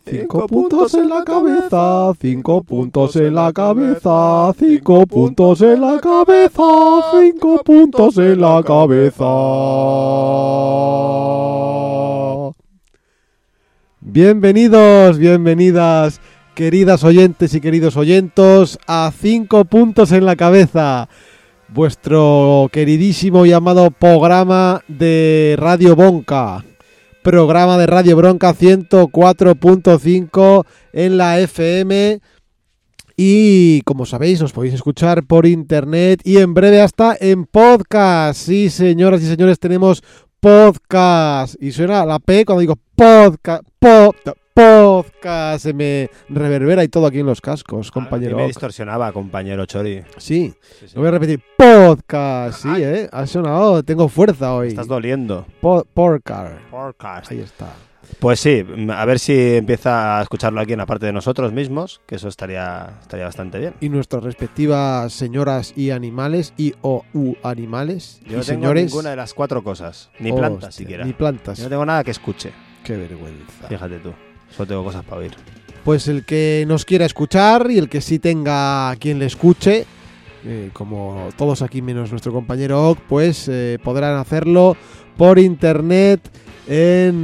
5 puntos en la cabeza, 5 puntos en la cabeza, 5 puntos en la cabeza, 5 puntos en la cabeza. Bienvenidos, bienvenidas, queridas oyentes y queridos oyentos, a 5 puntos en la cabeza, vuestro queridísimo y amado programa de Radio Bonca. Programa de Radio Bronca 104.5 en la FM y, como sabéis, nos podéis escuchar por internet y en breve hasta en podcast. Sí, señoras y señores, tenemos podcast y suena la P cuando digo podcast, podcast, se me reverbera y todo aquí en los cascos, compañero. Me distorsionaba, compañero Chori. Sí, lo voy a repetir, podcast, sí, ha sonado, tengo fuerza hoy. Estás doliendo. Podcast. Ahí está. Pues sí, a ver si empieza a escucharlo alguien aparte de nosotros mismos, que eso estaría bastante bien. Y nuestras respectivas señoras y animales animales. Yo no y tengo señores, ninguna de las 4 cosas, ni plantas siquiera. Ni plantas. Yo no tengo nada que escuche. Qué vergüenza. Fíjate tú, solo tengo cosas para oír. Pues el que nos quiera escuchar y el que sí tenga quien le escuche, como todos aquí menos nuestro compañero Ock, pues podrán hacerlo por internet en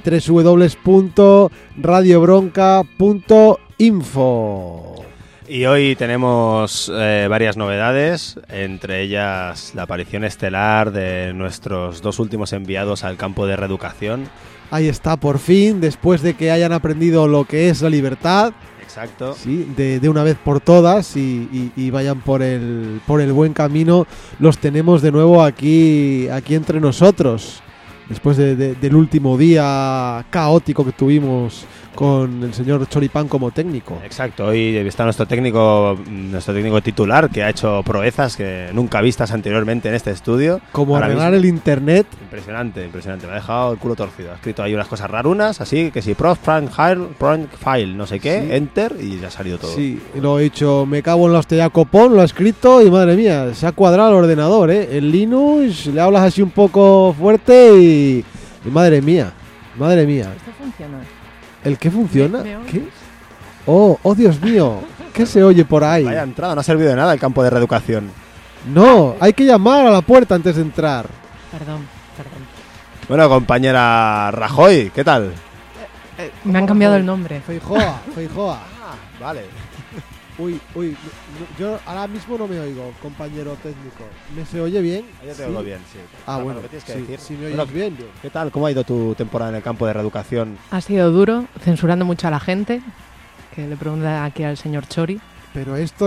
www.radiobronca.info. Y hoy tenemos varias novedades, entre ellas la aparición estelar de nuestros 2 últimos enviados al campo de reeducación. Ahí está, por fin, después de que hayan aprendido lo que es la libertad. Exacto. Sí, de una vez por todas y vayan por el buen camino, los tenemos de nuevo aquí entre nosotros. Después del último día caótico que tuvimos con el señor Choripán como técnico. Exacto, hoy está nuestro técnico titular, que ha hecho proezas que nunca vistas anteriormente en este estudio. Como arreglar el internet. Impresionante, me ha dejado el culo torcido. Ha escrito ahí unas cosas rarunas, así que si prof file, no sé qué, sí. Enter, y ya ha salido todo. Sí, lo he hecho, me cago en la hostia, copón, lo ha escrito y madre mía, se ha cuadrado el ordenador, El Linux, le hablas así un poco fuerte y madre mía. Esto funciona. ¿El qué funciona? ¿Qué? Oh, Dios mío. ¿Qué se oye por ahí? Vaya entrada, no ha servido de nada el campo de reeducación. No, hay que llamar a la puerta antes de entrar. Perdón. Bueno, compañera Rajoy, ¿qué tal? Me han cambiado el nombre. Feijóa. Vale. Uy, yo ahora mismo no me oigo, compañero técnico. ¿Me se oye bien? Yo te oigo bien, sí. Bueno, ¿qué tienes que decir? Si me oyes bien. ¿Qué tal? ¿Cómo ha ido tu temporada en el campo de reeducación? Ha sido duro, censurando mucho a la gente, que le pregunta aquí al señor Chori. Pero no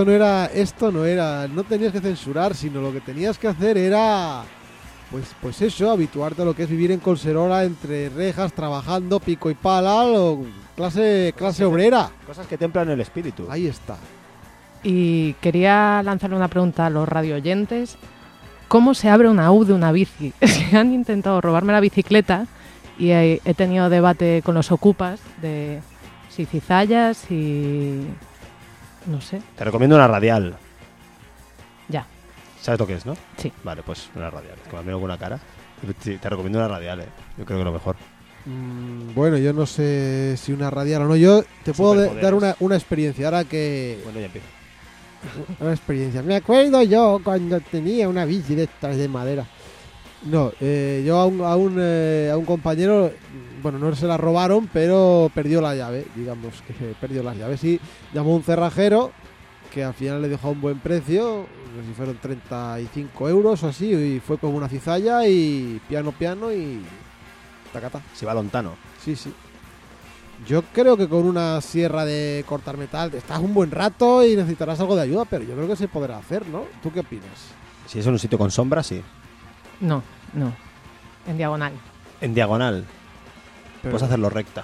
tenías que censurar, sino lo que tenías que hacer era, pues eso, habituarte a lo que es vivir en Collserola entre rejas, trabajando, pico y pala, clase obrera. Cosas que templan el espíritu. Ahí está. Y quería lanzarle una pregunta a los radioyentes. ¿Cómo se abre una U de una bici? Han intentado robarme la bicicleta y he tenido debate con los ocupas de si cizallas y... no sé. Te recomiendo una radial. Ya. ¿Sabes lo que es, no? Sí. Vale, pues una radial. Que me miro con una cara. Sí, te recomiendo una radial, Yo creo que lo mejor. Bueno, yo no sé si una radial o no. Yo te puedo dar una experiencia. Ahora que... Bueno, ya empiezo. Una experiencia. Me acuerdo yo cuando tenía una bici de estas de madera. No, yo a un compañero, bueno, no se la robaron, pero perdió la llave, digamos que perdió las llaves. Y llamó a un cerrajero que al final le dejó a un buen precio, no sé si fueron 35 euros o así, y fue con una cizalla y piano y tacata. Si va lontano. Sí. Yo creo que con una sierra de cortar metal estás un buen rato y necesitarás algo de ayuda, pero yo creo que se podrá hacer, ¿no? ¿Tú qué opinas? Si es en un sitio con sombra, sí. No. En diagonal. En diagonal. Pero... puedes hacerlo recta.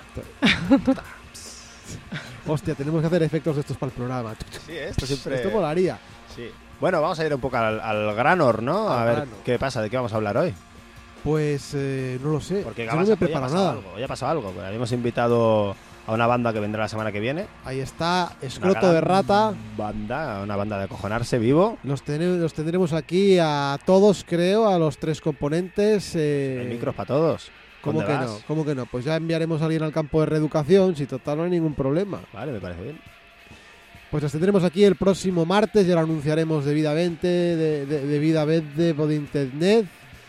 Hostia, tenemos que hacer efectos de estos para el programa. Sí, esto siempre... Esto molaría. Sí. Bueno, vamos a ir un poco al grano, ¿no? A ver qué pasa, de qué vamos a hablar hoy. Pues no lo sé. Porque yo no me preparo nada. Ya ha pasado algo. Habíamos invitado a una banda que vendrá la semana que viene. Ahí está, Escroto de Rata. Una banda de acojonarse vivo. Los tendremos aquí a todos, creo, a los 3 componentes. Hay micros para todos. ¿Cómo ¿Dónde que vas? no? ¿Cómo que no? Pues ya enviaremos a alguien al campo de reeducación, si total no hay ningún problema. Vale, me parece bien. Pues las tendremos aquí el próximo martes, ya lo anunciaremos debidamente, debidamente por internet.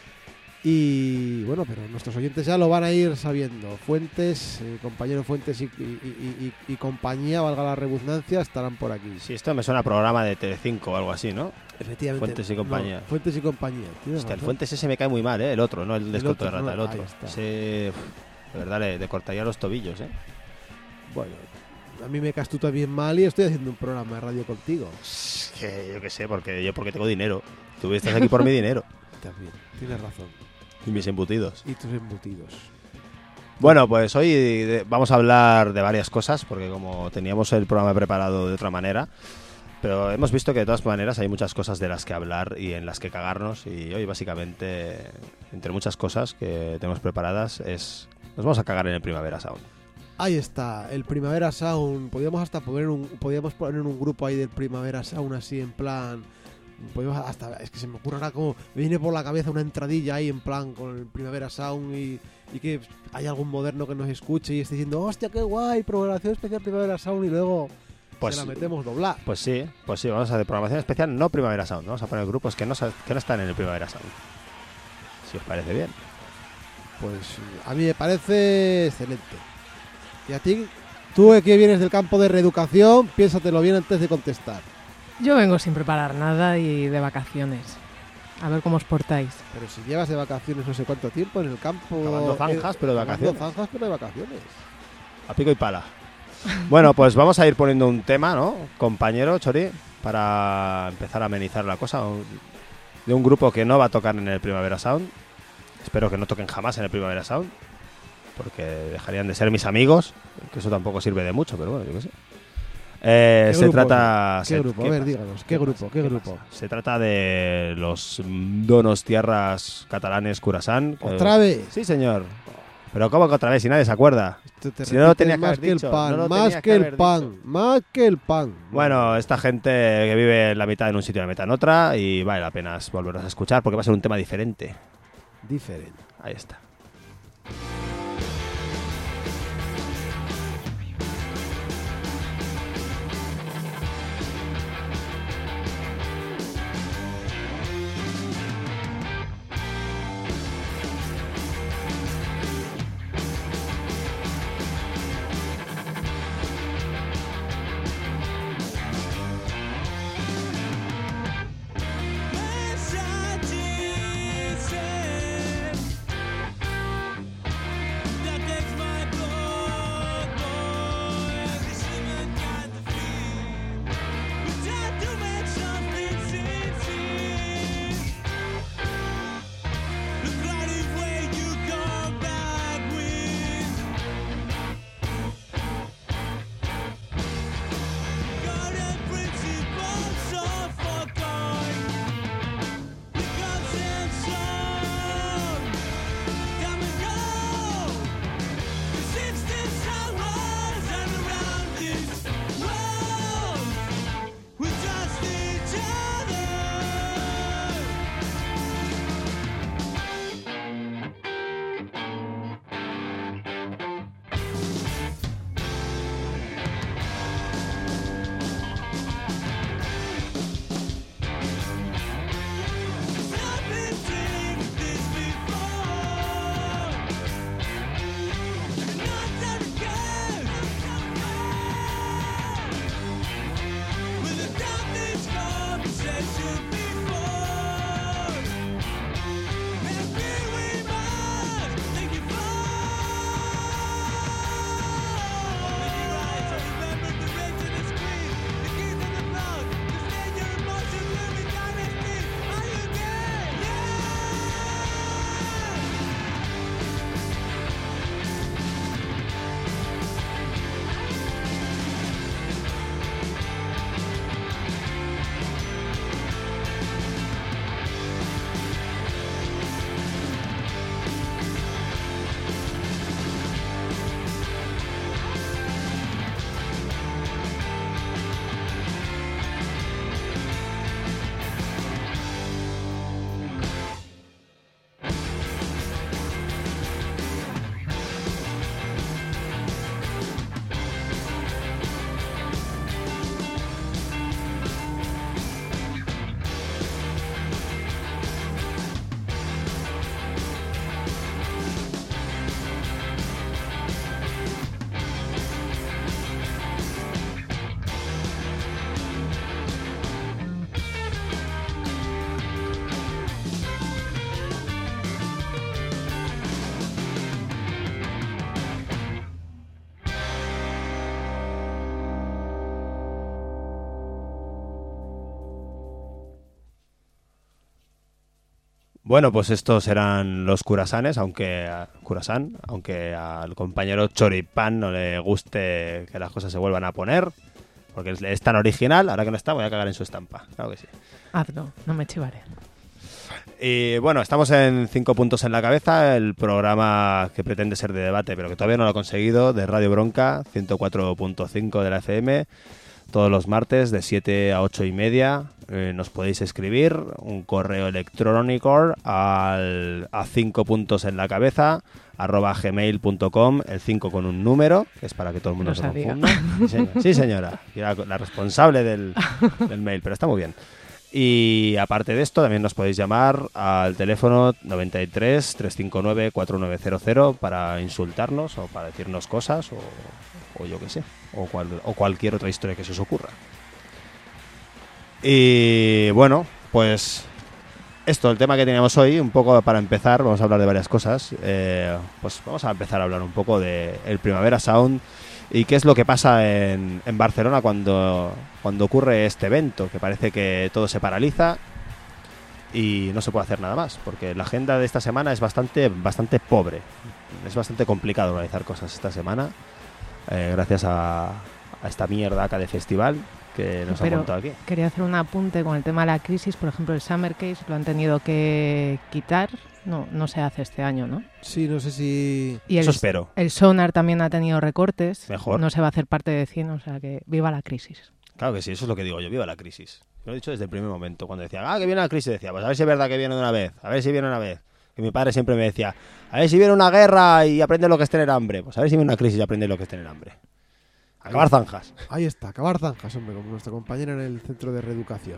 Y bueno, pero nuestros oyentes ya lo van a ir sabiendo. Fuentes, compañero Fuentes y compañía, valga la redundancia, estarán por aquí. Sí, esto me suena a programa de Telecinco o algo así, ¿no? Efectivamente. Fuentes y compañía. No, Fuentes y compañía. Tienes Hostia, el razón. Fuentes ese me cae muy mal, ¿eh? El otro, no el desconto de otro, rata, no, el otro. ahí está. Ese, de verdad, le cortaría los tobillos, ¿eh? Bueno, a mí me caes tú también mal y estoy haciendo un programa de radio contigo. Que yo qué sé, porque tengo dinero. Tú estás aquí por mi dinero También, tienes razón. y mis embutidos. Y tus embutidos. Bueno, pues hoy vamos a hablar de varias cosas, porque como teníamos el programa preparado de otra manera, pero hemos visto que de todas maneras hay muchas cosas de las que hablar y en las que cagarnos, y hoy básicamente, entre muchas cosas que tenemos preparadas, nos vamos a cagar en el Primavera Sound. Ahí está, el Primavera Sound. Podríamos poner un grupo ahí del Primavera Sound así en plan. Es que se me ocurre ahora como me viene por la cabeza una entradilla ahí en plan con el Primavera Sound y que hay algún moderno que nos escuche y esté diciendo, hostia, qué guay, programación especial Primavera Sound, y luego Pues, se la metemos doblar. pues sí, vamos a hacer programación especial, no Primavera Sound, vamos a poner grupos que no están en el Primavera Sound. Si os parece bien. Pues a mí me parece excelente. Y a ti, tú que vienes del campo de reeducación, piénsatelo bien antes de contestar. Yo vengo sin preparar nada y de vacaciones. A ver cómo os portáis. Pero si llevas de vacaciones no sé cuánto tiempo en el campo... Cavando zanjas, pero de vacaciones. Cavando zanjas, pero de vacaciones. A pico y pala. Bueno, pues vamos a ir poniendo un tema, ¿no, compañero Chori? Para empezar a amenizar la cosa. De un grupo que no va a tocar en el Primavera Sound. Espero que no toquen jamás en el Primavera Sound, porque dejarían de ser mis amigos, que eso tampoco sirve de mucho, pero bueno, yo qué sé. Se grupo trata... ¿Qué grupo? A ver, díganos. ¿Qué grupo? ¿Qué ¿Qué grupo? pasa? Se trata de los donostiarras catalanes Curaçán. ¿Otra vez? Sí, señor. Pero ¿cómo que otra vez? Si nadie se acuerda. Esto te Si no lo repites tenía que más haber que el dicho, pan, no lo más tenía que que el haber pan, dicho. más que el pan. Bueno, esta gente que vive en la mitad en un sitio y la mitad en otra, y vale la pena volverlos a escuchar porque va a ser un tema diferente. Diferente. Ahí está. Bueno, pues estos eran los Curasanes, aunque al compañero Choripán no le guste que las cosas se vuelvan a poner, porque es tan original. Ahora que no está, voy a cagar en su estampa. Claro que sí. Hazlo, no me chivaré. Y bueno, estamos en 5 puntos en la cabeza, el programa que pretende ser de debate, pero que todavía no lo ha conseguido, de Radio Bronca, 104.5 de la FM, todos los martes de 7 a 8 y media. Nos podéis escribir un correo electrónico a 5 puntos en la cabeza @gmail.com, el 5 con un número, que es para que todo el mundo No se sabía. confunda. Sí, señora. Y la responsable del mail, pero está muy bien. Y aparte de esto, también nos podéis llamar al teléfono 93 359 4900 para insultarnos o para decirnos cosas o yo qué sé, o cualquier otra historia que se os ocurra. Y bueno, pues esto, el tema que teníamos hoy, un poco para empezar, vamos a hablar de varias cosas. Pues vamos a empezar a hablar un poco de el Primavera Sound y qué es lo que pasa en Barcelona cuando ocurre este evento, que parece que todo se paraliza y no se puede hacer nada más, porque la agenda de esta semana es bastante pobre. Es bastante complicado organizar cosas esta semana, gracias a esta mierda acá de festival que nos han montado aquí. Quería hacer un apunte con el tema de la crisis. Por ejemplo, el Summer Case lo han tenido que quitar. No se hace este año, ¿no? Sí, no sé si... Y Eso espero. El Sonar también ha tenido recortes. Mejor. No se va a hacer parte de 100, o sea que viva la crisis. Claro que sí, eso es lo que digo yo, viva la crisis. Lo he dicho desde el primer momento, cuando decía, que viene la crisis, decía, pues a ver si es verdad que viene de una vez, a ver si viene una vez. Que mi padre siempre me decía, a ver si viene una guerra y aprende lo que es tener hambre. Pues a ver si viene una crisis y aprende lo que es tener hambre. Acabar zanjas. Ahí está, acabar zanjas, hombre, como nuestro compañero en el centro de reeducación.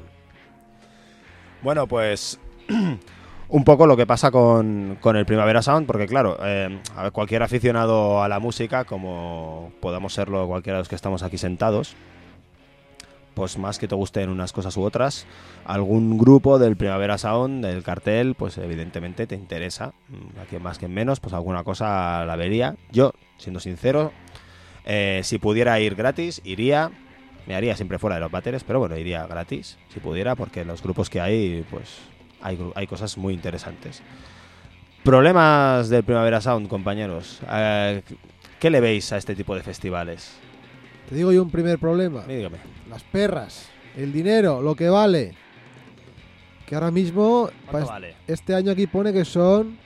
Bueno, pues un poco lo que pasa con el Primavera Sound, porque claro, a ver, cualquier aficionado a la música, como podamos serlo cualquiera de los que estamos aquí sentados, pues más que te gusten unas cosas u otras, algún grupo del Primavera Sound, del cartel, pues evidentemente te interesa. Aquí más que menos, pues alguna cosa la vería. Yo, siendo sincero, si pudiera ir gratis, iría. Me haría siempre fuera de los váteres, pero bueno, iría gratis, si pudiera, porque los grupos que hay, pues hay cosas muy interesantes. Problemas del Primavera Sound, compañeros. ¿Qué le veis a este tipo de festivales? Te digo yo un primer problema. Dígame. Las perras, el dinero, lo que vale. Que ahora mismo, ¿Cuánto vale? este año aquí pone que son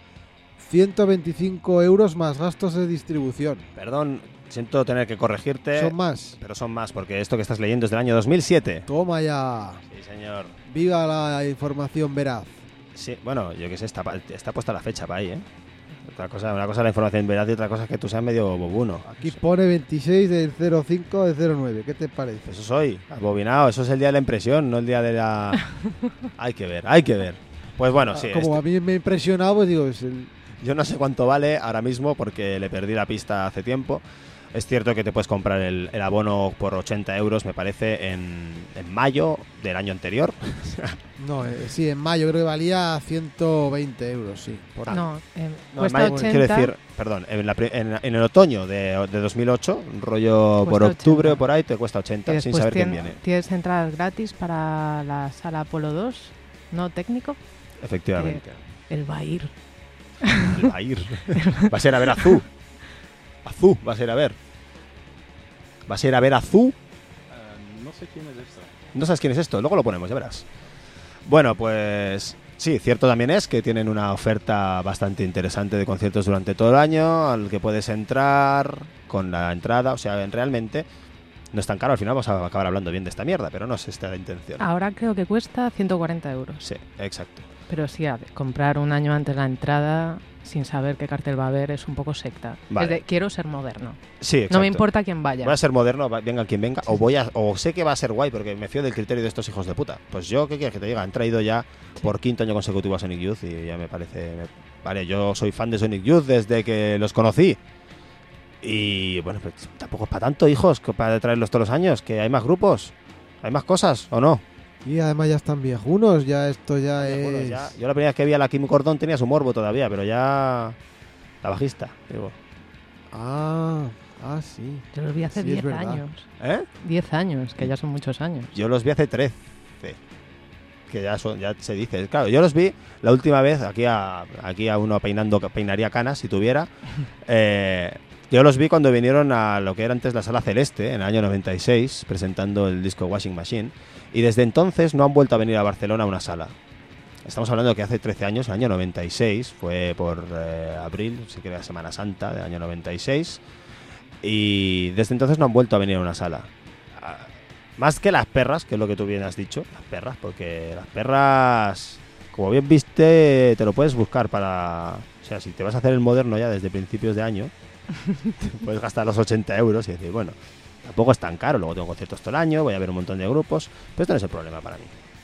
125 euros más gastos de distribución. Perdón, siento tener que corregirte. Son más. Pero son más, porque esto que estás leyendo es del año 2007. Toma ya. Sí, señor. Viva la información veraz. Sí, bueno, yo qué sé, está puesta la fecha para ahí, ¿eh? Una cosa es la información veraz y otra cosa es que tú seas medio bobuno. Aquí pone 26 del 05 del 09. ¿Qué te parece? Eso soy, abobinado, eso es el día de la impresión, no el día de la... Hay que ver. Pues bueno, sí. Como a mí me ha impresionado, pues digo, Yo no sé cuánto vale ahora mismo porque le perdí la pista hace tiempo. Es cierto que te puedes comprar el abono por 80 euros, me parece, en mayo del año anterior. No, sí, en mayo creo que valía 120 euros, sí. Por ahí. No, No, cuesta en mayo, 80. quiero decir, perdón, en el otoño de 2008, rollo por Cuesta octubre 80. o por ahí, te cuesta 80 Y sin después saber quién viene. tienes entradas gratis para la sala Apolo 2, no técnico. Efectivamente. Él va a ir. Va a ir. Va a ser a ver a Azú. Azú va a ser a ver. Va a ser a ver a Azú. No sé quién es esto. No sabes quién es esto, luego lo ponemos, ya verás. Bueno, pues sí, cierto también es que tienen una oferta bastante interesante de conciertos durante todo el año, al que puedes entrar con la entrada, o sea, realmente no es tan caro. Al final vamos a acabar hablando bien de esta mierda, pero no es esta la intención. Ahora creo que cuesta 140 euros. Sí, exacto. Pero sí, comprar un año antes la entrada sin saber qué cartel va a haber es un poco secta. Vale. Es de, quiero ser moderno. Sí, exacto. No me importa quién vaya. Voy a ser moderno, venga quien venga, o sé que va a ser guay porque me fío del criterio de estos hijos de puta. Pues yo, ¿qué quieres que te diga? Han traído ya por quinto año consecutivo a Sonic Youth y ya me parece... Vale, yo soy fan de Sonic Youth desde que los conocí. Y bueno, pues tampoco es para tanto, hijos, para traerlos todos los años, que hay más grupos, hay más cosas, ¿o no? Y además ya están viejunos, ya esto ya Bueno, es... ya, yo la primera vez que vi a la Kim Gordon tenía su morbo todavía, pero ya... La bajista, digo. Ah, sí. Yo los vi hace Sí, es 10 verdad. años. ¿Eh? 10 años, que ya son muchos años. Yo los vi hace 13. que ya se dice. Claro, yo los vi la última vez, aquí a uno peinaría canas si tuviera. Yo los vi cuando vinieron a lo que era antes la Sala Celeste, en el año 96, presentando el disco Washing Machine, y desde entonces no han vuelto a venir a Barcelona a una sala. Estamos hablando de que hace 13 años, el año 96, fue por abril, si que era Semana Santa del año 96, y desde entonces no han vuelto a venir a una sala. Más que las perras, que es lo que tú bien has dicho, las perras, porque las perras, como bien viste, te lo puedes buscar para... O sea, si te vas a hacer el moderno ya desde principios de año, puedes gastar los 80 euros y decir, bueno, tampoco es tan caro, luego tengo conciertos todo el año, voy a ver un montón de grupos, pero esto no es el problema para mí.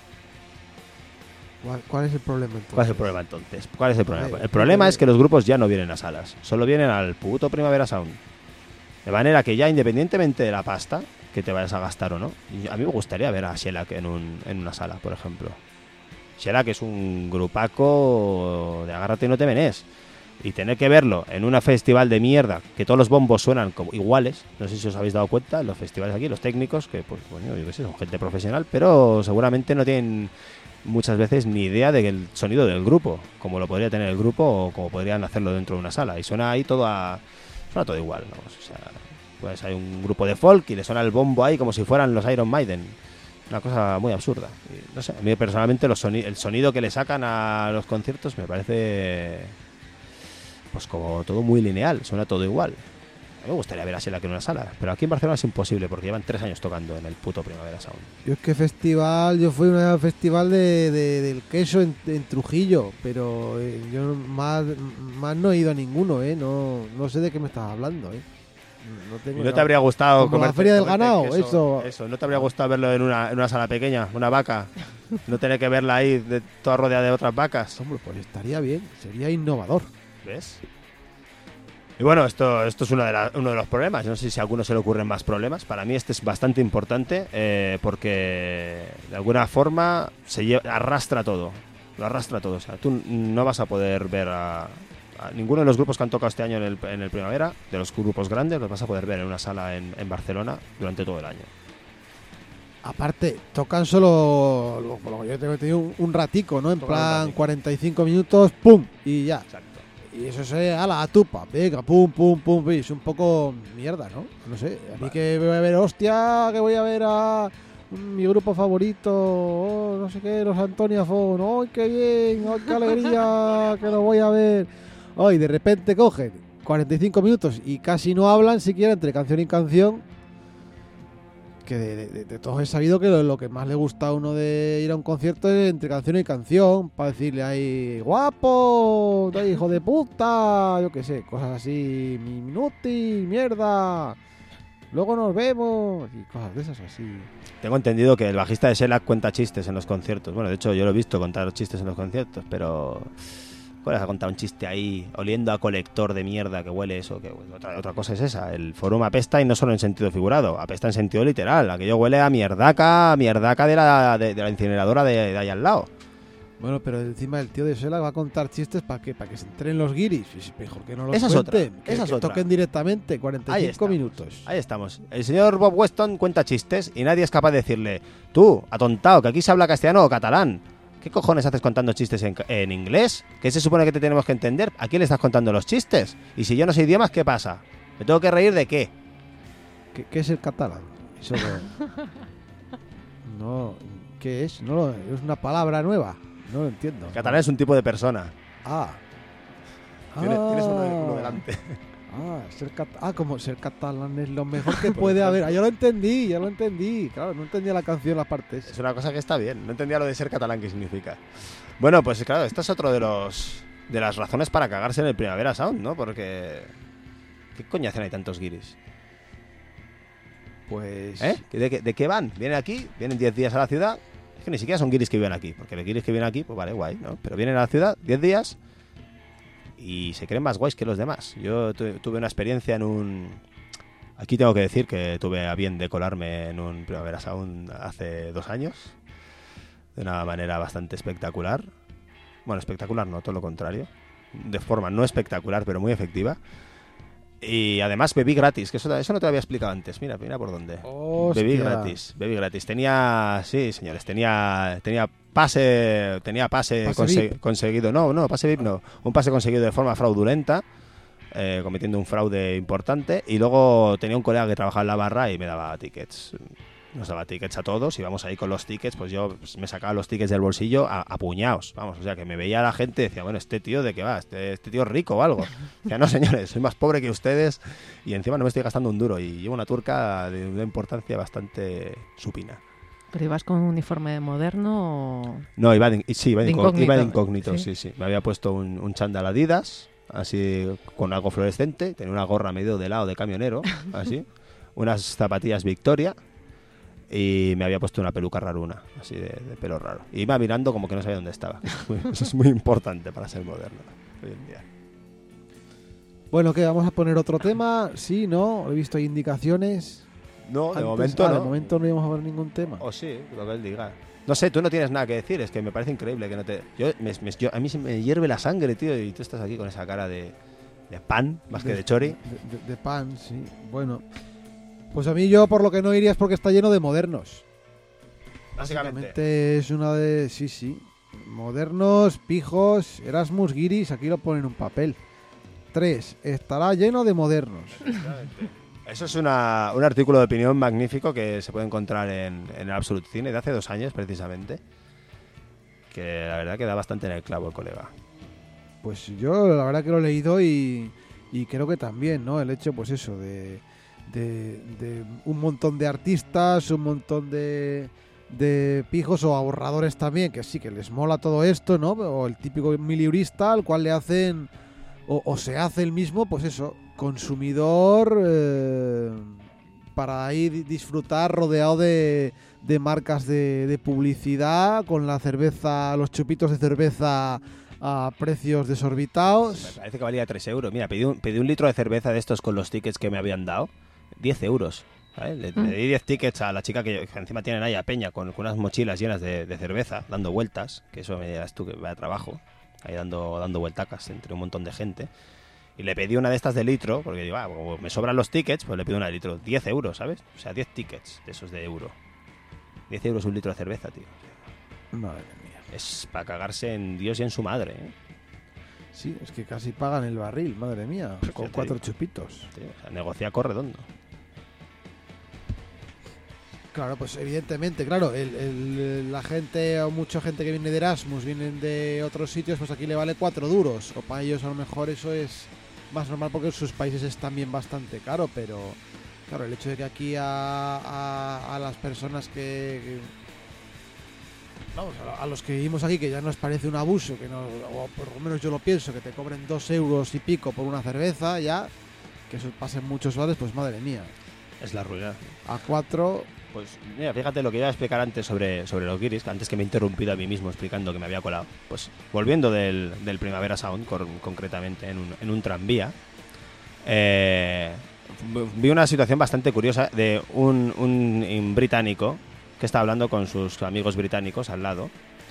¿Cuál es el problema entonces? ¿Cuál es el problema entonces? ¿Cuál es el problema? El problema es que los grupos ya no vienen a salas, solo vienen al puto Primavera Sound. De manera que ya, independientemente de la pasta que te vayas a gastar o no, y a mí me gustaría ver a Shellac en una sala, por ejemplo. Shellac es un grupaco de agárrate y no te menes. Y tener que verlo en un festival de mierda, que todos los bombos suenan como iguales, no sé si os habéis dado cuenta, los festivales aquí, los técnicos, que pues bueno, yo qué sé, son gente profesional, pero seguramente no tienen muchas veces ni idea del sonido del grupo, como lo podría tener el grupo o como podrían hacerlo dentro de una sala. Y suena ahí suena todo igual, ¿no? O sea, pues hay un grupo de folk y le suena el bombo ahí como si fueran los Iron Maiden. Una cosa muy absurda. Y no sé, a mí personalmente el sonido que le sacan a los conciertos me parece pues como todo muy lineal, suena todo igual. A mí me gustaría ver a Shellac en una sala, pero aquí en Barcelona es imposible porque llevan 3 años tocando en el puto Primavera Sound. Yo fui a un festival del queso en Trujillo, pero yo más no he ido a ninguno, no sé de qué me estás hablando, No tengo ¿Y no te habría gustado como la feria del ganado? Eso. ¿No te habría gustado verlo en una sala pequeña, una vaca? No tener que verla ahí toda rodeada de otras vacas. Hombre, pues estaría bien, sería innovador. ¿Ves? Y bueno, esto es uno de los problemas. No sé si a alguno se le ocurren más problemas. Para mí este es bastante importante porque de alguna forma arrastra todo. Lo arrastra todo. O sea, tú no vas a poder ver a ninguno de los grupos que han tocado este año en el Primavera, de los grupos grandes, los vas a poder ver en una sala en Barcelona durante todo el año. Aparte, tocan solo, por lo que yo tengo entendido, un ratico, ¿no? En Tocan plan 45 minutos, ¡pum! Y ya. Exacto. Y eso se a la tupa, venga, pum, pum, pum, es un poco mierda, ¿no? No sé, a mí que voy a ver, hostia, que voy a ver a mi grupo favorito, no sé qué, los Antonia Fon, ¡ay, qué bien! ¡Ay, qué alegría! Que lo voy a ver. ¡Ay, de repente cogen 45 minutos y casi no hablan siquiera entre canción y canción! Que de todos he sabido que lo que más le gusta a uno de ir a un concierto es entre canción y canción, para decirle ahí, guapo, hijo de puta, yo qué sé, cosas así, minuti, mierda, luego nos vemos, y cosas de esas así. Tengo entendido que el bajista de Shellac cuenta chistes en los conciertos. Bueno, de hecho yo lo he visto contar chistes en los conciertos, pero... ¿Puedes contar un chiste ahí oliendo a colector de mierda que huele eso? Que otra cosa es esa. El forum apesta y no solo en sentido figurado, apesta en sentido literal. Aquello huele a mierdaca de la incineradora de ahí al lado. Bueno, pero encima el tío de Shellac va a contar chistes para que se enteren los guiris. Mejor que no los esa cuenten. Esa es otra. Toquen directamente 45 minutos. Ahí estamos. El señor Bob Weston cuenta chistes y nadie es capaz de decirle, tú, atontado, que aquí se habla castellano o catalán. ¿Qué cojones haces contando chistes en inglés? ¿Qué se supone que te tenemos que entender? ¿A quién le estás contando los chistes? Y si yo no sé idiomas, ¿qué pasa? ¿Me tengo que reír de qué? ¿Qué es el catalán? Eso no, ¿qué es? No, es una palabra nueva. No lo entiendo. El catalán es un tipo de persona. Tienes uno delante. Como ser catalán es lo mejor que puede haber. Ya lo entendí. Claro, no entendía la canción, las partes. Es una cosa que está bien. No entendía lo de ser catalán, qué significa. Bueno, pues claro, esto es otro de las razones para cagarse en el Primavera Sound, ¿no? Porque... ¿qué coño hacen ahí tantos guiris? Pues... ¿De qué van? ¿Vienen aquí? ¿Vienen 10 días a la ciudad? Es que ni siquiera son guiris que viven aquí. Porque los guiris que viven aquí, pues vale, guay, ¿no? Pero vienen a la ciudad 10 días... y se creen más guays que los demás. Yo tuve una experiencia aquí tengo que decir que tuve a bien de colarme en un Primavera Sound hace 2 años, de una manera bastante espectacular. Bueno, espectacular no, todo lo contrario. De forma no espectacular, pero muy efectiva. Y además bebí gratis, que eso no te lo había explicado antes. Mira por dónde. Hostia. Bebí gratis. Tenía, sí, señores, tenía pase VIP. conseguido. No, pase VIP no. Un pase conseguido de forma fraudulenta, cometiendo un fraude importante. Y luego tenía un colega que trabajaba en la barra y me daba tickets. Nos daba tickets a todos, íbamos ahí con los tickets, pues yo me sacaba los tickets del bolsillo a puñados, vamos, o sea, que me veía la gente y decía, bueno, ¿este tío de qué va? ¿Este tío es rico o algo? Decía, no, señores, soy más pobre que ustedes y encima no me estoy gastando un duro y llevo una turca de una importancia bastante supina. ¿Pero ibas con un uniforme de moderno o...? No, iba de incógnito, Sí. sí. Me había puesto un chándal Adidas, así, con algo fluorescente, tenía una gorra medio de lado de camionero, así, unas zapatillas Victoria. Y me había puesto una peluca raruna, así de pelo raro. Y iba mirando como que no sabía dónde estaba. Eso es muy importante para ser moderno hoy en día. Bueno, ¿qué? ¿Vamos a poner otro tema? Sí, ¿no? He visto ahí indicaciones. No, de Antes- momento no. De momento no íbamos a ver ningún tema. O sí, lo que él diga. No sé, tú no tienes nada que decir, es que me parece increíble que no te... a mí se me hierve la sangre, tío, y tú estás aquí con esa cara de pan, más que de chori. De pan, sí. Bueno, pues a mí yo por lo que no iría es porque está lleno de modernos. Básicamente. Es una de... Sí. Modernos, pijos, Erasmus, guiris, aquí lo ponen en un papel. 3. Estará lleno de modernos. Eso es un artículo de opinión magnífico que se puede encontrar en el Absolute Cine de hace 2 años, precisamente. Que la verdad que da bastante en el clavo el colega. Pues yo la verdad que lo he leído y creo que también, ¿no? El hecho, pues eso, de un montón de artistas, un montón de pijos o ahorradores también, que sí, que les mola todo esto, ¿no? O el típico miliurista al cual le hacen, o se hace el mismo, pues eso, consumidor para ir disfrutar rodeado de marcas de publicidad, con la cerveza, los chupitos de cerveza a precios desorbitados. Me parece que valía 3 euros. Mira, pedí un litro de cerveza de estos con los tickets que me habían dado. 10 euros. ¿Vale? Le di 10 tickets a la chica que encima tienen ahí a Peña con unas mochilas llenas de cerveza, dando vueltas, que eso me dirás tú que va de trabajo, ahí dando vueltacas entre un montón de gente. Y le pedí una de estas de litro, porque digo, como me sobran los tickets, pues le pido una de litro. 10 euros, ¿sabes? O sea, 10 tickets de esos de euro. 10 euros un litro de cerveza, tío. Madre mía. Es para cagarse en Dios y en su madre, ¿eh? Sí, es que casi pagan el barril, madre mía, con 4 chupitos. Tío, o sea, negocia corredondo. Claro, pues evidentemente, claro, la gente o mucha gente que viene de Erasmus, vienen de otros sitios, pues aquí le vale 4 duros. O para ellos a lo mejor eso es más normal porque en sus países es también bastante caro, pero claro, el hecho de que aquí a las personas vamos, a los que vivimos aquí, que ya nos parece un abuso, que no, o por lo menos yo lo pienso, que te cobren 2 euros y pico por una cerveza, ya, que eso pasa en muchos bares, pues madre mía. Es la ruina. A 4... Pues mira, fíjate lo que iba a explicar antes sobre los guiris, antes que me he interrumpido a mí mismo explicando que me había colado. Pues volviendo del Primavera Sound, concretamente en un tranvía, vi una situación bastante curiosa de un británico que estaba hablando con sus amigos británicos al lado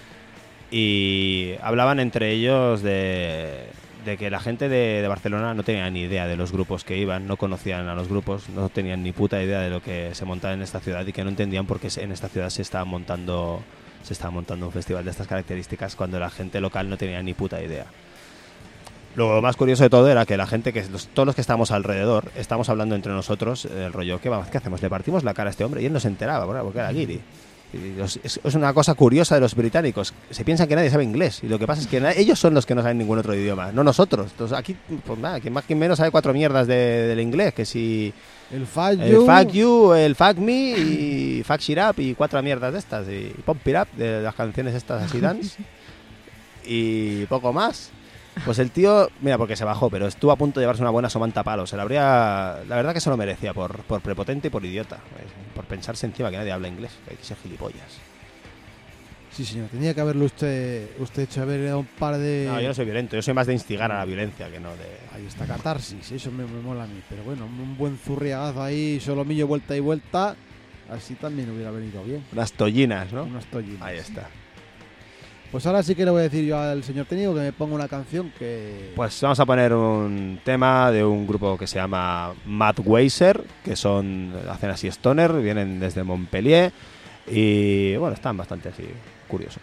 y hablaban entre ellos de que la gente de Barcelona no tenía ni idea de los grupos que iban, no conocían a los grupos, no tenían ni puta idea de lo que se montaba en esta ciudad y que no entendían por qué en esta ciudad se estaba montando un festival de estas características cuando la gente local no tenía ni puta idea. Lo más curioso de todo era que la gente, todos los que estábamos alrededor, estamos hablando entre nosotros del rollo, ¿qué hacemos? Le partimos la cara a este hombre y él no se enteraba, porque era guiri. Es una cosa curiosa de los británicos. Se piensan que nadie sabe inglés y lo que pasa es que ellos son los que no saben ningún otro idioma, no nosotros. Entonces aquí, pues nada, quien más quien menos sabe 4 mierdas del inglés, que si el fuck you, el fuck me y fuck shit up y 4 mierdas de estas y pump it up de las canciones estas así dance y poco más. Pues el tío, mira, porque se bajó, pero estuvo a punto de llevarse una buena somanta palo. La verdad que se lo merecía por prepotente y por idiota, por pensarse encima que nadie habla inglés, que hay que ser gilipollas. Sí, señor, tenía que haberlo usted hecho haber un par de... No, yo no soy violento, yo soy más de instigar a la violencia que no de... Ahí está, catarsis, eso me mola a mí. Pero bueno, un buen zurriagazo ahí, solomillo vuelta y vuelta, así también hubiera venido bien. Las tollinas, ¿no? Unas tollinas. Ahí está. Pues ahora sí que le voy a decir yo al señor técnico que me ponga una canción que... Pues vamos a poner un tema de un grupo que se llama Mad Weiser, que hacen así stoner, vienen desde Montpellier y bueno, están bastante así curiosos.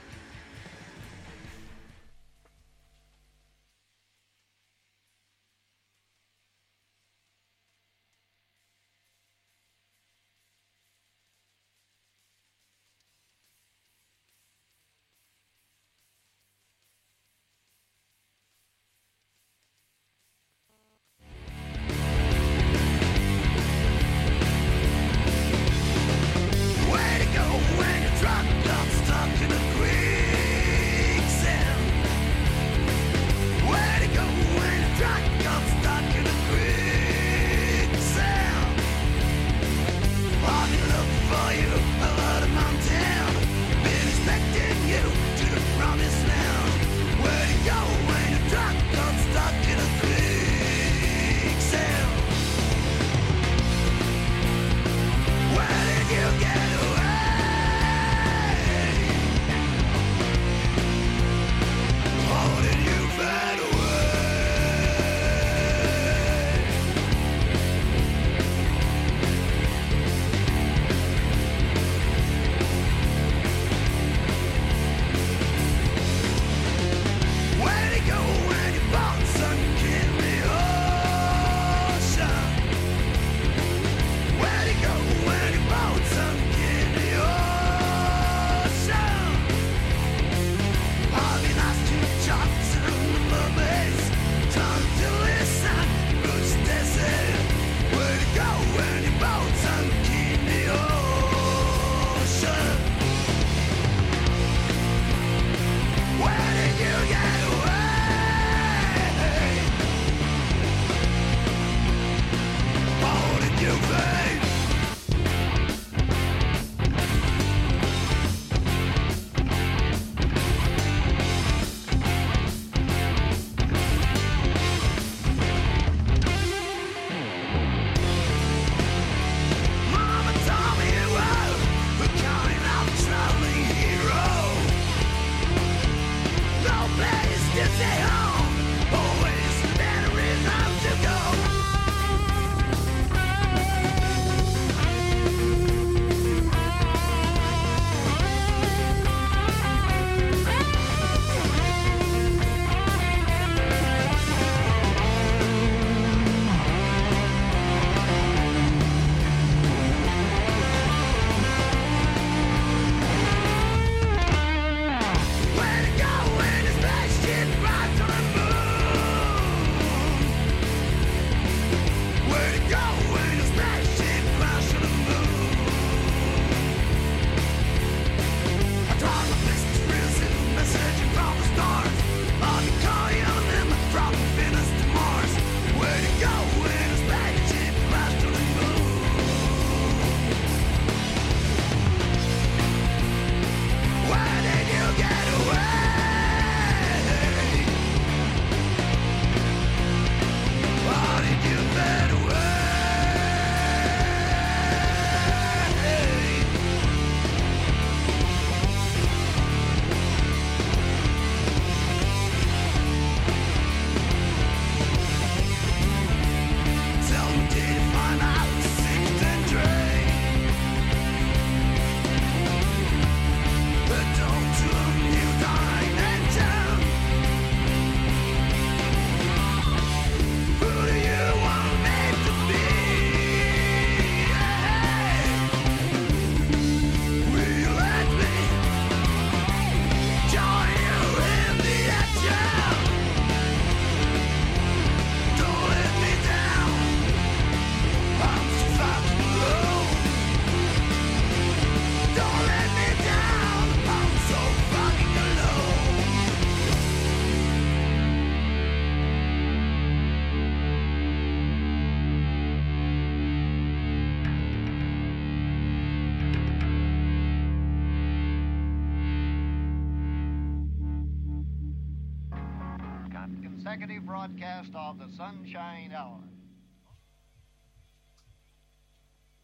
consecutive broadcast of the Sunshine Hour.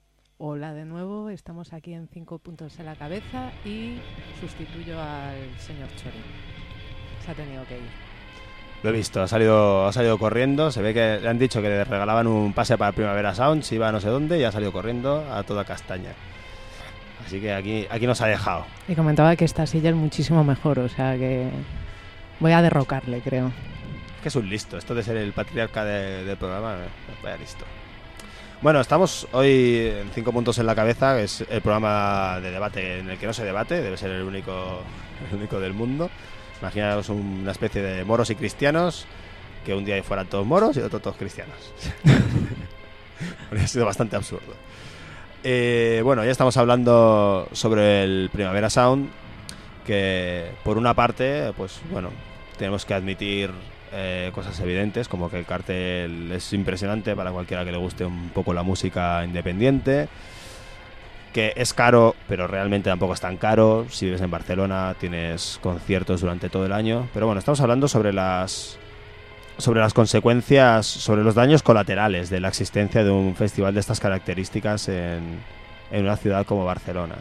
Hola de nuevo, estamos aquí en 5 puntos en la cabeza y sustituyo al señor Chori. Se ha tenido que ir. Lo he visto, ha salido corriendo. Se ve que le han dicho que le regalaban un pase para Primavera Sound, si iba a no sé dónde, y ha salido corriendo a toda castaña. Así que aquí nos ha dejado. Y comentaba que esta silla es muchísimo mejor, o sea que voy a derrocarle, creo. Es que es un listo, esto de ser el patriarca del programa, vaya listo. Bueno, estamos hoy en 5 puntos en la cabeza, que es el programa de debate en el que no se debate, debe ser el único del mundo. Imaginaos una especie de moros y cristianos, que un día fueran todos moros y otro todos cristianos. Habría sido bastante absurdo. Bueno, ya estamos hablando sobre el Primavera Sound, que por una parte, pues bueno, tenemos que admitir cosas evidentes, como que el cartel es impresionante para cualquiera que le guste un poco la música independiente, que es caro, pero realmente tampoco es tan caro. Si vives en Barcelona tienes conciertos durante todo el año, pero bueno, estamos hablando sobre las consecuencias, sobre los daños colaterales de la existencia de un festival de estas características en una ciudad como Barcelona.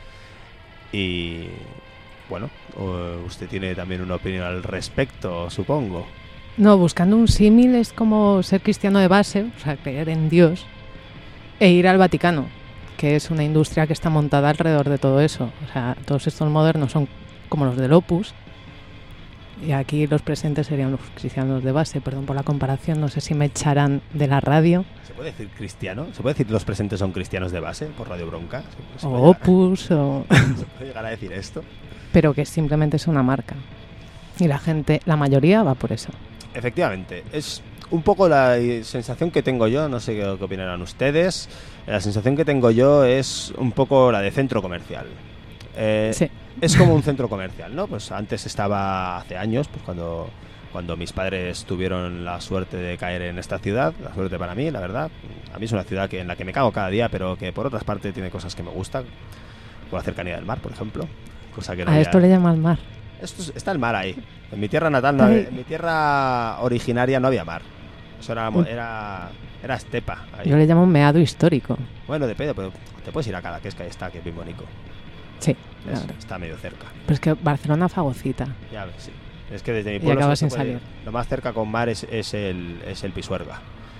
Y bueno, usted tiene también una opinión al respecto, supongo. No, buscando un símil es como ser cristiano de base, o sea, creer en Dios, e ir al Vaticano, que es una industria que está montada alrededor de todo eso. O sea, todos estos modernos son como los del Opus, y aquí los presentes serían los cristianos de base. Perdón por la comparación, no sé si me echarán de la radio. ¿Se puede decir cristiano? ¿Se puede decir que los presentes son cristianos de base por Radio Bronca? O Opus, o... ¿Se puede llegar a decir esto? Pero que simplemente es una marca. Y la gente, la mayoría va por eso. Efectivamente, es un poco la sensación que tengo yo, no sé qué opinarán ustedes. La sensación que tengo yo es un poco la de centro comercial. Sí. Es como un centro comercial, ¿no? Pues antes estaba, hace años, pues cuando mis padres tuvieron la suerte de caer en esta ciudad, la suerte para mí, la verdad. A mí es una ciudad en la que me cago cada día, pero que por otras partes tiene cosas que me gustan, por la cercanía del mar, por ejemplo. Cosa que no esto le llaman mar. Está el mar ahí. En mi tierra natal, en mi tierra originaria no había mar. Eso era estepa. Ahí. Yo le llamo un meado histórico. Bueno, depende, pero te puedes ir a Cadaqués, que ahí está, que es bien bonito. Sí, está medio cerca. Pero es que Barcelona fagocita. Ya ves, sí. Es que desde mi pueblo y acabas sin salir. Lo más cerca con mar es el Pisuerga.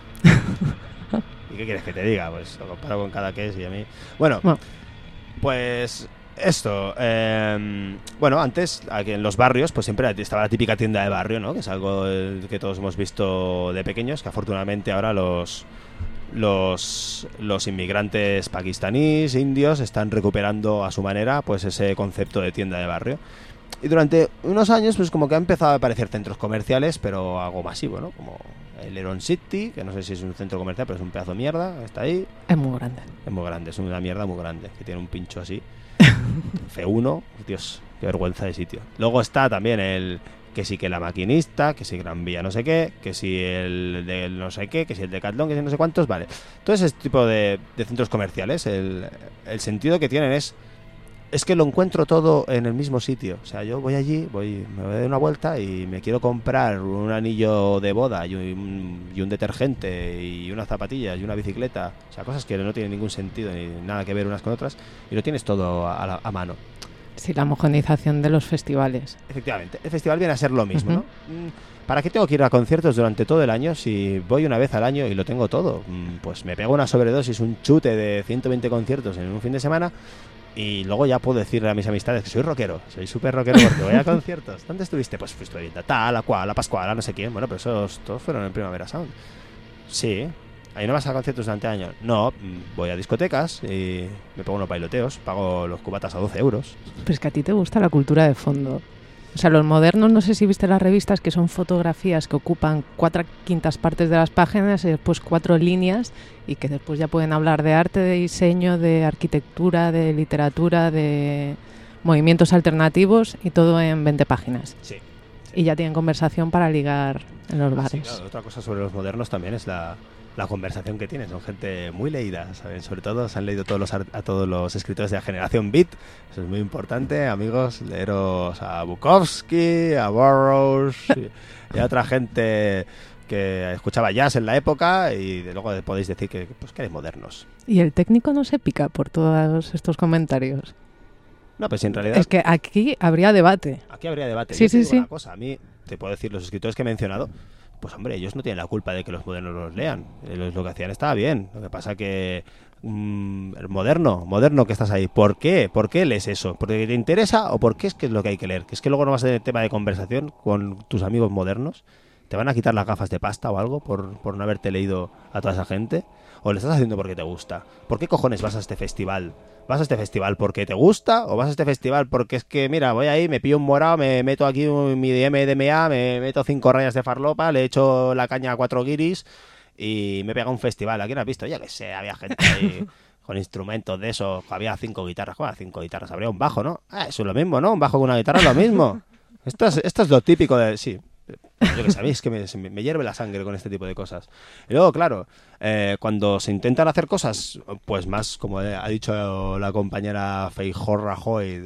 ¿Y qué quieres que te diga? Pues lo comparo con Cadaqués y a mí... Bueno. Pues... Esto, bueno, antes aquí en los barrios pues siempre estaba la típica tienda de barrio, ¿no? Que es algo que todos hemos visto de pequeños, que afortunadamente ahora los inmigrantes pakistaníes, indios, están recuperando a su manera pues ese concepto de tienda de barrio. Y durante unos años pues como que ha empezado a aparecer centros comerciales, pero algo masivo, ¿no? Como el Heron City, que no sé si es un centro comercial, pero es un pedazo de mierda, está ahí. Es muy grande. Es muy grande, es una mierda muy grande, que tiene un pincho así. F1, Dios, qué vergüenza de sitio. Luego está también el que sí que la maquinista, que sí Gran Vía no sé qué, que sí el del no sé qué, que sí el Decathlon, que sí no sé cuántos, vale. Todo ese tipo de centros comerciales, el sentido que tienen es que lo encuentro todo en el mismo sitio. O sea, yo voy allí, me voy a dar una vuelta y me quiero comprar un anillo de boda y un detergente y unas zapatillas y una bicicleta. O sea, cosas que no tienen ningún sentido ni nada que ver unas con otras. Y lo tienes todo a mano. Sí, la homogenización de los festivales. Efectivamente, el festival viene a ser lo mismo, ¿no? ¿Para qué tengo que ir a conciertos durante todo el año si voy una vez al año y lo tengo todo? Pues me pego una sobredosis, un chute de 120 conciertos en un fin de semana. Y luego ya puedo decirle a mis amistades que soy rockero, soy súper rockero porque voy a conciertos. ¿Dónde estuviste? Pues estuve viendo tal, la cual, la Pascual, no sé quién. Bueno, pero esos todos fueron en Primavera Sound. Sí. ¿Ahí no vas a conciertos durante el año? No, voy a discotecas y me pongo unos bailoteos, pago los cubatas a 12 euros. Pues que a ti te gusta la cultura de fondo. O sea, los modernos, no sé si viste las revistas, que son fotografías que ocupan 4/5 partes de las páginas y después 4 líneas, y que después ya pueden hablar de arte, de diseño, de arquitectura, de literatura, de movimientos alternativos, y todo en 20 páginas. Sí. Y ya tienen conversación para ligar en los bares. Sí, claro. Otra cosa sobre los modernos también es la conversación que tienen. Son gente muy leída, ¿saben? Sobre todo se han leído a todos los escritores de la generación Beat. Eso es muy importante, amigos. Leeros a Bukowski, a Burroughs y a otra gente que escuchaba jazz en la época y luego podéis decir que eres modernos. ¿Y el técnico no se pica por todos estos comentarios? No, pues en realidad... Es que aquí habría debate. Aquí habría debate. Sí, Yo te digo sí. una cosa, a mí, te puedo decir, los escritores que he mencionado, pues hombre, ellos no tienen la culpa de que los modernos los lean. Lo que hacían estaba bien. Lo que pasa que... el moderno que estás ahí. ¿Por qué? ¿Por qué lees eso? ¿Porque te interesa o porque es que es lo que hay que leer? Que es que luego no vas a tener tema de conversación con tus amigos modernos. ¿Te van a quitar las gafas de pasta o algo por no haberte leído a toda esa gente? ¿O lo estás haciendo porque te gusta? ¿Por qué cojones vas a este festival? ¿Vas a este festival porque te gusta? ¿O vas a este festival porque es que, mira, voy ahí, me pillo un morado, me meto aquí mi MDMA, me meto 5 rayas de farlopa, le echo la caña a 4 guiris y me pega un festival? ¿A quién has visto? Ya que sé, había gente ahí con instrumentos de esos, había 5 guitarras. ¿Cómo 5 guitarras? Habría un bajo, ¿no? Eso es lo mismo, ¿no? Un bajo con una guitarra es lo mismo. Esto es lo típico de... Sí, yo que sabéis que me hierve la sangre con este tipo de cosas. Y luego, claro, cuando se intentan hacer cosas, pues más, como ha dicho la compañera Feijó Rajoy,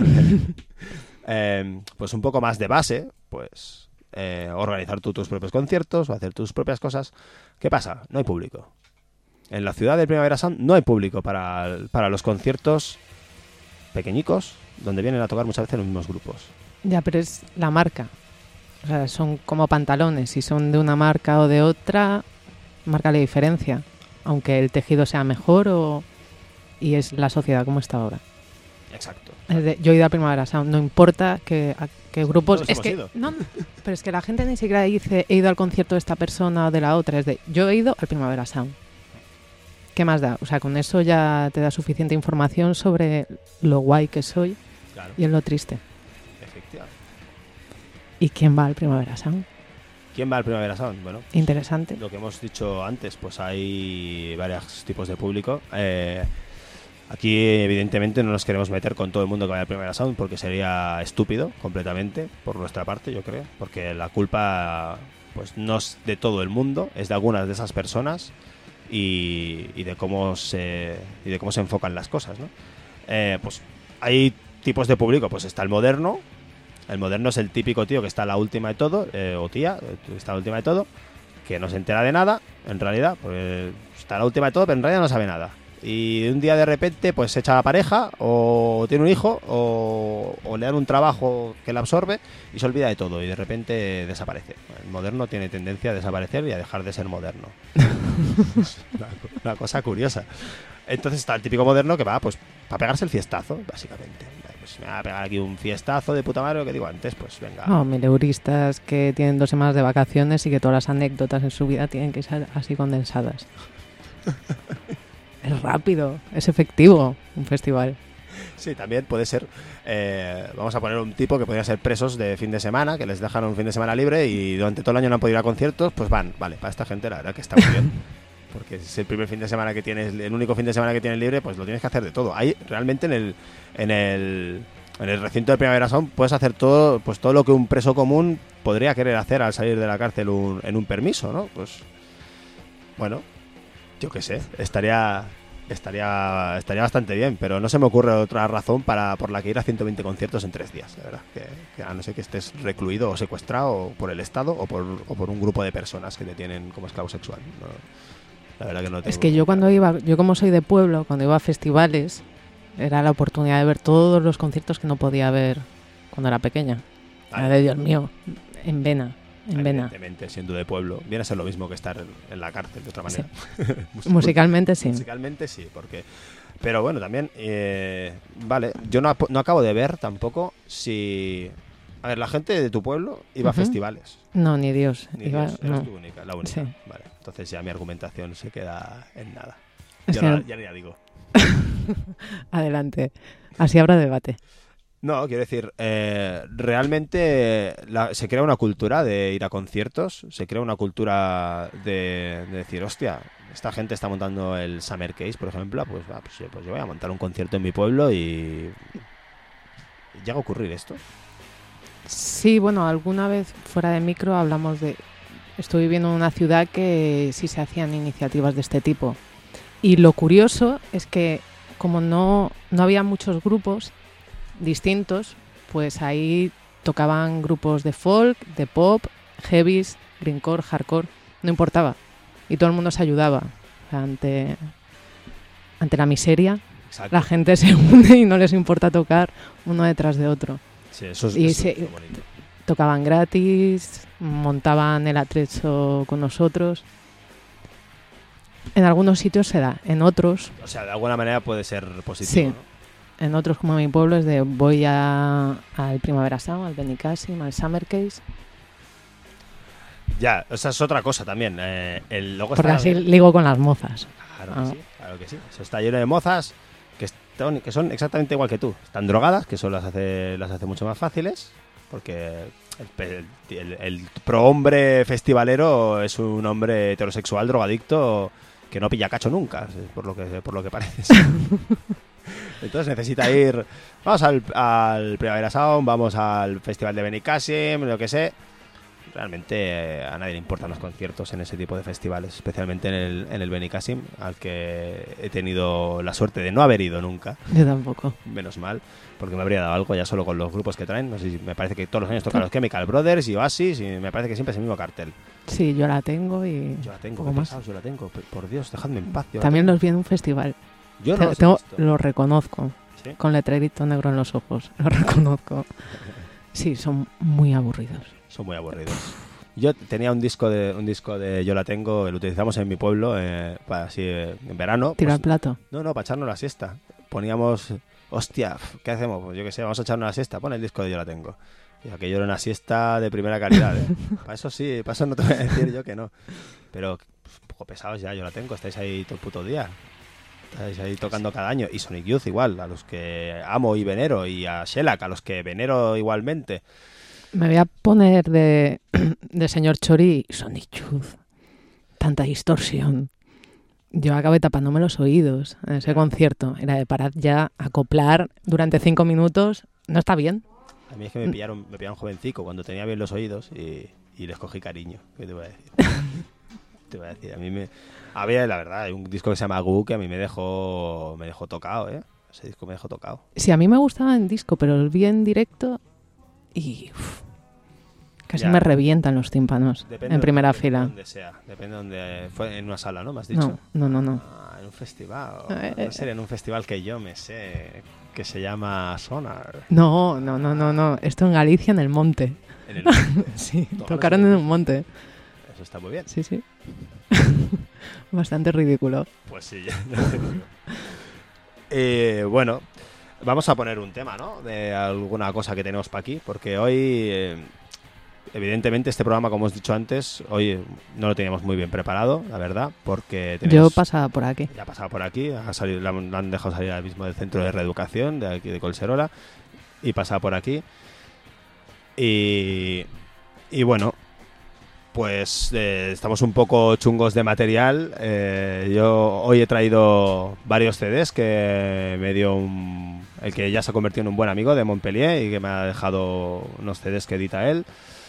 pues un poco más de base, pues organizar tú tus propios conciertos o hacer tus propias cosas. ¿Qué pasa? No hay público. En la ciudad del Primavera Sound no hay público para los conciertos pequeñicos, donde vienen a tocar muchas veces los mismos grupos. Ya, pero es la marca. O sea, son como pantalones. Si son de una marca o de otra, marca la diferencia. Aunque el tejido sea mejor y es la sociedad como está ahora. Exacto. Yo he ido a Primavera Sound. No importa que grupos... Todos Es hemos que ido. no, pero es que la gente ni siquiera dice he ido al concierto de esta persona o de la otra. Yo he ido al Primavera Sound. ¿Qué más da? O sea, con eso ya te da suficiente información sobre lo guay que soy Claro, y en lo triste. efectivamente. ¿Y quién va al Primavera Sound? ¿Quién va al Primavera Sound? Bueno, Interesante. lo que hemos dicho antes, pues hay varios tipos de público. Aquí, evidentemente, no nos queremos meter con todo el mundo que vaya al Primavera Sound porque sería estúpido completamente por nuestra parte, yo creo. Porque la culpa pues no es de todo el mundo, es de algunas de esas personas y de cómo se enfocan las cosas, ¿no? Pues hay tipos de público, pues está el moderno. El moderno es el típico tío que está a la última de todo, o tía, que está a la última de todo, que no se entera de nada, en realidad, pues está a la última de todo, pero en realidad no sabe nada. Y un día de repente, pues se echa a la pareja, o tiene un hijo, o le dan un trabajo que le absorbe y se olvida de todo, y de repente desaparece. El moderno tiene tendencia a desaparecer y a dejar de ser moderno. Es una cosa curiosa. Entonces está el típico moderno que va, pues, para pegarse el fiestazo, básicamente. Pues me va a pegar aquí un fiestazo de puta madre, lo que digo antes, pues venga. No, mileuristas que tienen 2 semanas de vacaciones y que todas las anécdotas en su vida tienen que ser así condensadas. Es rápido, es efectivo un festival. Sí, también puede ser, vamos a poner un tipo que podría ser presos de fin de semana, que les dejan un fin de semana libre y durante todo el año no han podido ir a conciertos, pues van, vale, para esta gente la verdad que está muy bien. Porque si es el primer fin de semana que tienes, el único fin de semana que tienes libre, pues lo tienes que hacer de todo. Ahí realmente en el recinto de Primavera Sound puedes hacer todo, pues todo lo que un preso común podría querer hacer al salir de la cárcel en un permiso, ¿no? Pues bueno, yo qué sé, estaría bastante bien, pero no se me ocurre otra razón por la que ir a 120 conciertos en 3 días, la verdad. Que a no ser que estés recluido o secuestrado por el Estado o por un grupo de personas que te tienen como esclavo sexual. No, la verdad que no tengo... Es que yo como soy de pueblo, cuando iba a festivales, era la oportunidad de ver todos los conciertos que no podía ver cuando era pequeña. Era de Dios mío, en vena. Evidentemente, siendo de pueblo, viene a ser lo mismo que estar en la cárcel, de otra manera. Sí. Musicalmente sí. Musicalmente sí, porque... Pero bueno, también, vale, yo no acabo de ver tampoco si... A ver, la gente de tu pueblo iba a festivales. No, ni Dios. Eres no. tú única, la única. Sí. Vale, entonces ya mi argumentación se queda en nada. Es Ya que ya digo. Adelante. Así habrá debate. No, quiero decir, realmente se crea una cultura de ir a conciertos, se crea una cultura de decir, hostia, esta gente está montando el Summer Case, por ejemplo, pues yo voy a montar un concierto en mi pueblo y llega a ocurrir esto. Sí, bueno, alguna vez fuera de micro hablamos de... Estoy viviendo en una ciudad que sí se hacían iniciativas de este tipo. Y lo curioso es que como no había muchos grupos distintos, pues ahí tocaban grupos de folk, de pop, heavies, grindcore, hardcore, no importaba. Y todo el mundo se ayudaba. O sea, ante la miseria, Exacto. la gente se une y no les importa tocar uno detrás de otro. Sí, eso es, Y eso sí, es muy bonito. tocaban gratis, montaban el atrecho con nosotros. En algunos sitios se da, en otros, O sea, de alguna manera puede ser positivo, Sí. ¿no? en otros como mi pueblo es de voy al Primavera Sound, al Benicàssim, al Summer Case, Ya, esa es otra cosa también. Luego porque está así bien. ligo con las mozas. Claro Ah. que sí, claro que sí. Eso está lleno de mozas que son exactamente igual que tú. Están drogadas, que eso las hace mucho más fáciles, porque el pro-hombre festivalero es un hombre heterosexual drogadicto que no pilla cacho nunca, por lo que parece. Entonces necesita ir... Vamos al Primavera Sound, vamos al Festival de Benicàssim, lo que sé. Realmente a nadie le importan los conciertos en ese tipo de festivales, especialmente en el Benicàssim, al que he tenido la suerte de no haber ido nunca, Yo tampoco. menos mal, porque me habría dado algo ya solo con los grupos que traen. No sé si me parece que todos los años tocan los Chemical Brothers y Oasis, y me parece que siempre es el mismo cartel. Sí, yo la tengo y Yo la tengo, poco qué más. pesados, yo la tengo, por Dios, dejadme en paz. yo la También tengo. los vi en un festival. Yo no los he visto. Lo reconozco, ¿Sí? con letrerito negro en los ojos. Lo reconozco. Sí, son muy aburridos. Son muy aburridos. Yo tenía un disco de Yo la tengo, lo utilizamos en mi pueblo, para así en verano. Tiro pues, al plato. No, para echarnos la siesta. Poníamos, hostia, ¿qué hacemos? Pues yo qué sé, vamos a echarnos la siesta, pon el disco de Yo la tengo. Y aquello era una siesta de primera calidad, ¿eh? Para eso sí, para eso no te voy a decir yo que no. Pero pues, un poco pesados ya, Yo la tengo, estáis ahí todo el puto día. Estáis ahí tocando cada año. Y Sonic Youth igual, a los que amo y venero. Y a Shellac, a los que venero igualmente. Me voy a poner de señor Chori y Sonic Youth. Tanta distorsión. Yo acabé tapándome los oídos en ese concierto. Era de parar ya, acoplar durante 5 minutos. No está bien. A mí es que me pillaron jovencico cuando tenía bien los oídos y les cogí cariño. ¿Qué te voy a decir? Te voy a decir, a mí me... Había, la verdad, hay un disco que se llama Goo que a mí me dejó tocado, ¿eh? Ese disco me dejó tocado. Sí, a mí me gustaba en disco, pero el vi en directo y casi Ya. me revientan los tímpanos en primera fila. Donde sea, depende de donde... Fue en una sala, ¿no? ¿Me has dicho? No. Ah, en un festival. Eh, No sería en un festival que yo me sé, que se llama Sonar. No. Esto en Galicia, en el monte. En el monte. Sí, Tocaron tocaron en en el un monte. Eso está muy bien. Sí. Bastante ridículo. Pues sí, ya te digo. Bueno, vamos a poner un tema, ¿no? De alguna cosa que tenemos para aquí, porque hoy, evidentemente, este programa, como os he dicho antes, hoy no lo teníamos muy bien preparado, la verdad, porque Yo pasaba por aquí. ya pasaba por aquí, la han dejado salir ahora mismo del centro de reeducación de aquí de Collserola, y pasaba por aquí. Y bueno, pues estamos un poco chungos de material. Yo hoy he traído varios CDs que me dio el que ya se ha convertido en un buen amigo de Montpellier y que me ha dejado unos CDs que edita él.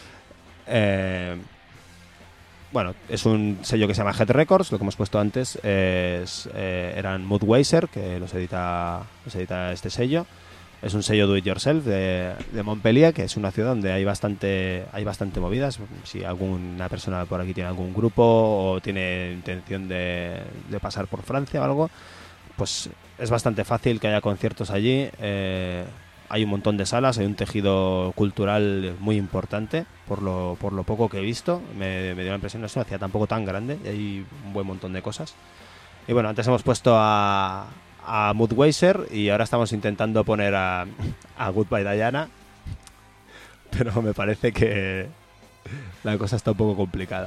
Bueno, es un sello que se llama Head Records. Lo que hemos puesto antes eran Moodweiser, que los edita este sello. Es un sello do it yourself de Montpellier, que es una ciudad donde hay bastante movidas. Si alguna persona por aquí tiene algún grupo o tiene intención de pasar por Francia o algo, pues es bastante fácil que haya conciertos allí. Hay un montón de salas, hay un tejido cultural muy importante, por lo poco que he visto. Me dio la impresión, no es una ciudad tampoco tan grande, y hay un buen montón de cosas. Y bueno, antes hemos puesto a Moodweiser y ahora estamos intentando poner a Goodbye Diana, pero me parece que la cosa está un poco complicada.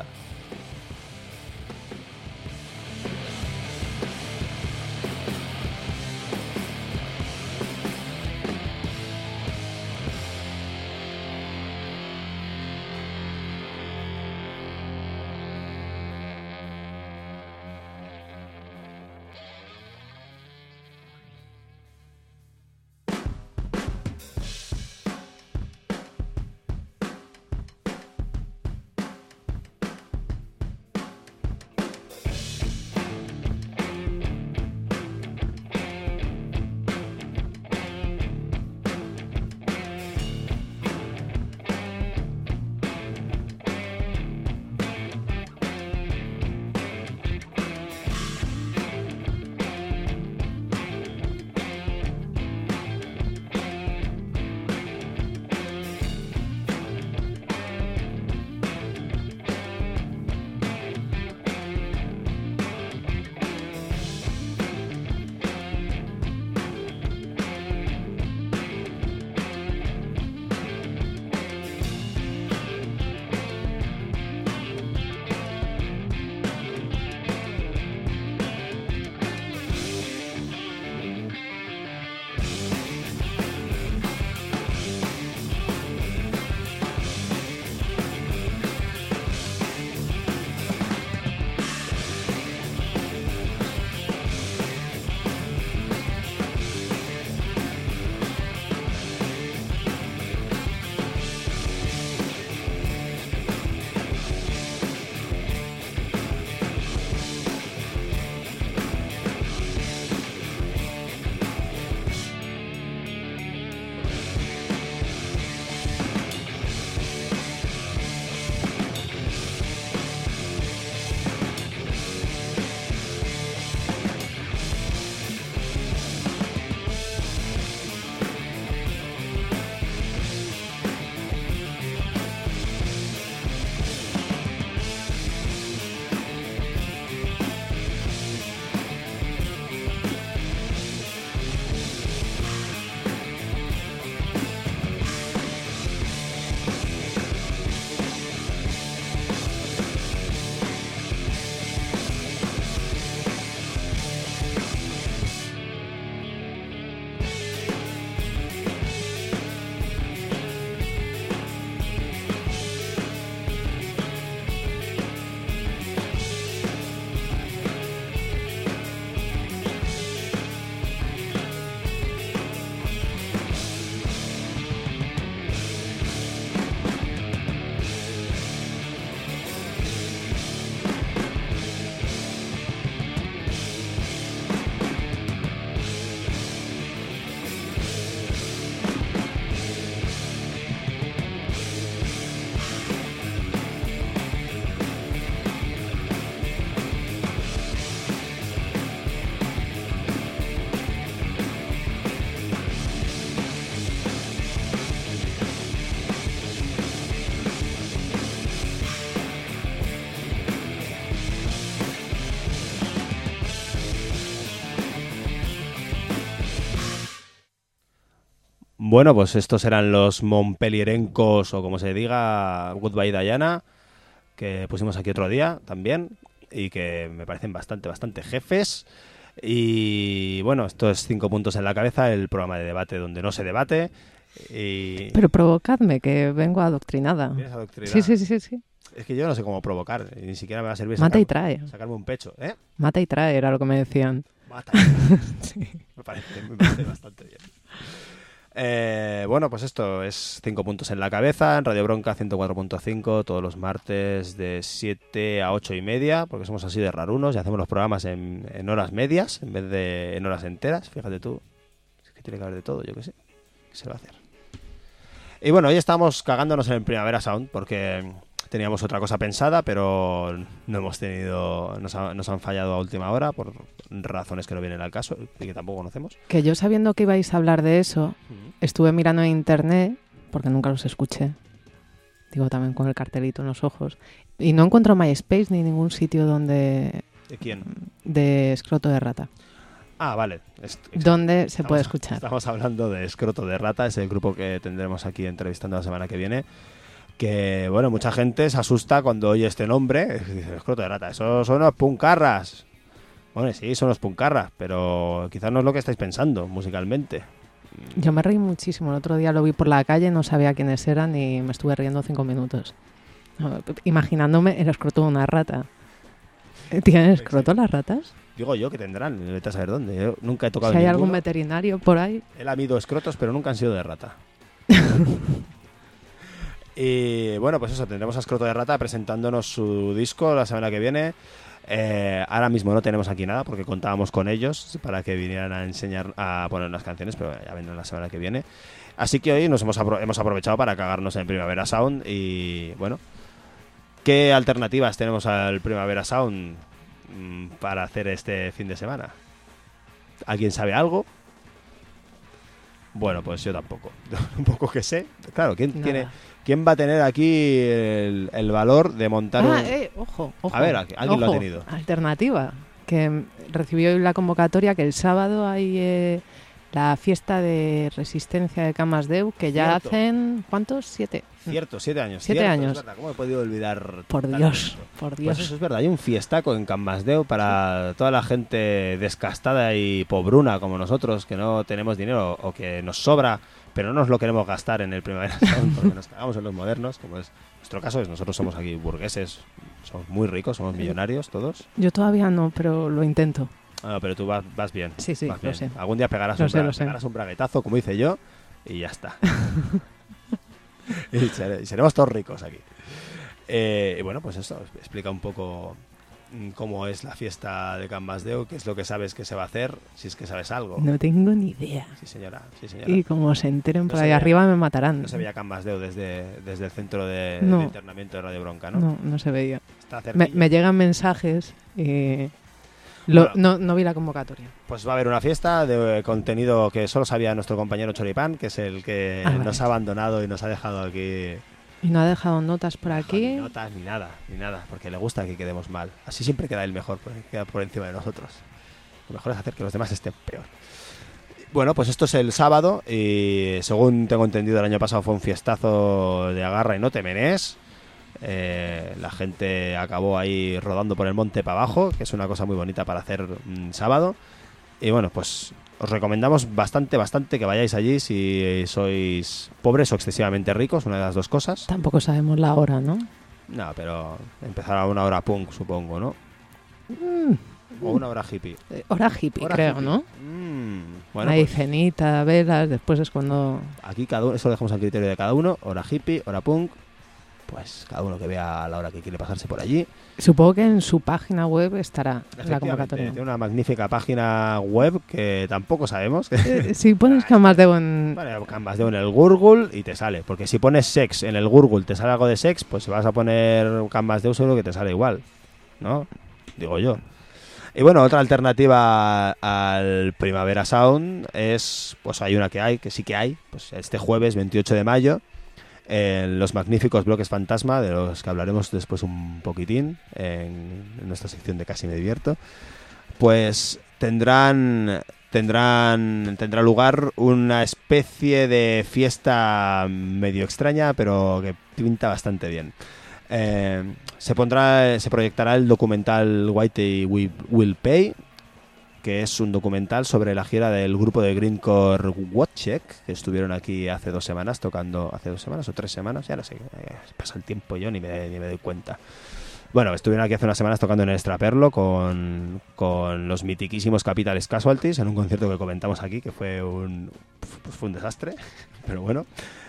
Bueno, pues estos eran los Montpellierencos, o como se diga, Goodbye Diana, que pusimos aquí otro día también, y que me parecen bastante jefes. Y bueno, esto es 5 puntos en la cabeza, el programa de debate donde no se debate. Y... Pero provocadme, que vengo adoctrinada. ¿Vienes adoctrinada? Sí. Es que yo no sé cómo provocar, y ni siquiera me va a servir Mata y trae. sacarme un pecho, ¿eh? Mata y trae, era lo que me decían. Mata. Sí. Me parece bastante bien. Bueno, pues esto es 5 puntos en la cabeza, en Radio Bronca 104.5, todos los martes de 7 a 8 y media, porque somos así de rarunos y hacemos los programas en horas medias en vez de en horas enteras. Fíjate tú, es que tiene que haber de todo, yo qué sé, ¿qué se va a hacer? Y bueno, hoy estamos cagándonos en el Primavera Sound porque teníamos otra cosa pensada, pero no hemos tenido, nos han fallado a última hora por razones que no vienen al caso y que tampoco conocemos. Que yo, sabiendo que ibais a hablar de eso, estuve mirando en internet, porque nunca los escuché, digo también con el cartelito en los ojos, y no encuentro MySpace ni ningún sitio donde... ¿De quién? De Escroto de Rata. Ah, vale. ¿Dónde se puede escuchar? Estamos hablando de Escroto de Rata, es el grupo que tendremos aquí entrevistando la semana que viene. Que, bueno, mucha gente se asusta cuando oye este nombre. Dice, Escroto de Rata, esos son los puncarras. Bueno, sí, son los puncarras, pero quizás no es lo que estáis pensando musicalmente. Yo me reí muchísimo. El otro día lo vi por la calle, no sabía quiénes eran y me estuve riendo 5 minutos. Imaginándome el escroto de una rata. ¿Tienen escroto las ratas? Digo yo que tendrán, vete a saber dónde. Yo nunca he tocado Si hay ninguno. algún veterinario por ahí. He lamido escrotos, pero nunca han sido de rata. Y bueno, pues eso, tendremos a Escroto de Rata presentándonos su disco la semana que viene. Ahora mismo no tenemos aquí nada porque contábamos con ellos para que vinieran a enseñar, a poner unas canciones, pero ya vendrán la semana que viene. Así que hoy nos hemos aprovechado para cagarnos en Primavera Sound. Y bueno, ¿qué alternativas tenemos al Primavera Sound para hacer este fin de semana? ¿Alguien sabe algo? Bueno, pues yo tampoco. Un poco que sé. Claro, ¿quién va a tener aquí el valor de montar ojo. A ver, alguien lo ha tenido. Alternativa. Que recibió hoy la convocatoria que el sábado hay la fiesta de resistencia de Camas Deu, que ya Cierto. hacen... ¿Cuántos? 7. Cierto, 7 años. 7 Cierto, años. Es verdad, ¿cómo he podido olvidar? Por Dios. Pues eso es verdad, hay un fiestaco en Can Masdeu para toda la gente descastada y pobruna como nosotros, que no tenemos dinero o que nos sobra, pero no nos lo queremos gastar en el Primavera Sound porque nos cagamos en los modernos, como es nuestro caso. Nosotros somos aquí burgueses, somos muy ricos, somos millonarios todos. Yo todavía no, pero lo intento. Ah, pero tú vas bien. Sí, vas bien. lo sé. Algún día pegarás un braguetazo, como hice yo, y ya está. y seremos todos ricos aquí. Y bueno, pues eso, explica un poco cómo es la fiesta de Can Masdeu, qué es lo que sabes que se va a hacer, si es que sabes algo. No tengo ni idea. Sí, señora. Y como se enteren por ahí arriba me matarán. No se veía Can Masdeu desde el centro de internamiento de Radio Bronca, ¿no? No se veía. Está me llegan mensajes y... No vi la convocatoria. Pues va a haber una fiesta de contenido que solo sabía nuestro compañero Choripán, que es el que nos ha abandonado y nos ha dejado aquí. Y no ha dejado notas por aquí. Ni notas, ni nada, porque le gusta que quedemos mal. Así siempre queda el mejor, queda por encima de nosotros. Lo mejor es hacer que los demás estén peor. Bueno, pues esto es el sábado y según tengo entendido el año pasado fue un fiestazo de agarra y no te menes. La gente acabó ahí rodando por el monte para abajo, que es una cosa muy bonita para hacer sábado. Y bueno, pues os recomendamos bastante que vayáis allí si sois pobres o excesivamente ricos, una de las dos cosas. Tampoco sabemos la hora, ¿no? No, pero empezará a una hora punk, supongo, ¿no? O una hora hippie. Hora hippie, creo, hippie. ¿no? Bueno, hay pues, cenita, velas, después es cuando... Aquí cada uno, eso lo dejamos al criterio de cada uno. Hora hippie, hora punk. Pues cada uno que vea a la hora que quiere pasarse por allí. Supongo que en su página web estará la convocatoria. Tiene una magnífica página web que tampoco sabemos. Si pones Can Masdeu en... Vale, Can Masdeu en el Google y te sale. Porque si pones sex en el Google te sale algo de sex, pues si vas a poner Can Masdeu seguro que te sale igual, ¿no? Digo yo. Y bueno, otra alternativa al Primavera Sound es, pues hay una que sí que hay, pues este jueves 28 de mayo, en los magníficos Bloques Fantasma, de los que hablaremos después un poquitín en nuestra sección de Casi me divierto, pues tendrán tendrá lugar una especie de fiesta medio extraña, pero que pinta bastante bien. Se proyectará el documental Whitey Will Pay, que es un documental sobre la gira del grupo de Grindcore Wojciech, que estuvieron aquí hace 2 semanas tocando, hace 2 semanas o 3 semanas, ya no sé, pasa el tiempo yo ni me doy cuenta. Bueno, estuvieron aquí hace unas semanas tocando en el Extraperlo con los mitiquísimos Capitals Casualties en un concierto que comentamos aquí, que fue un desastre, pero bueno,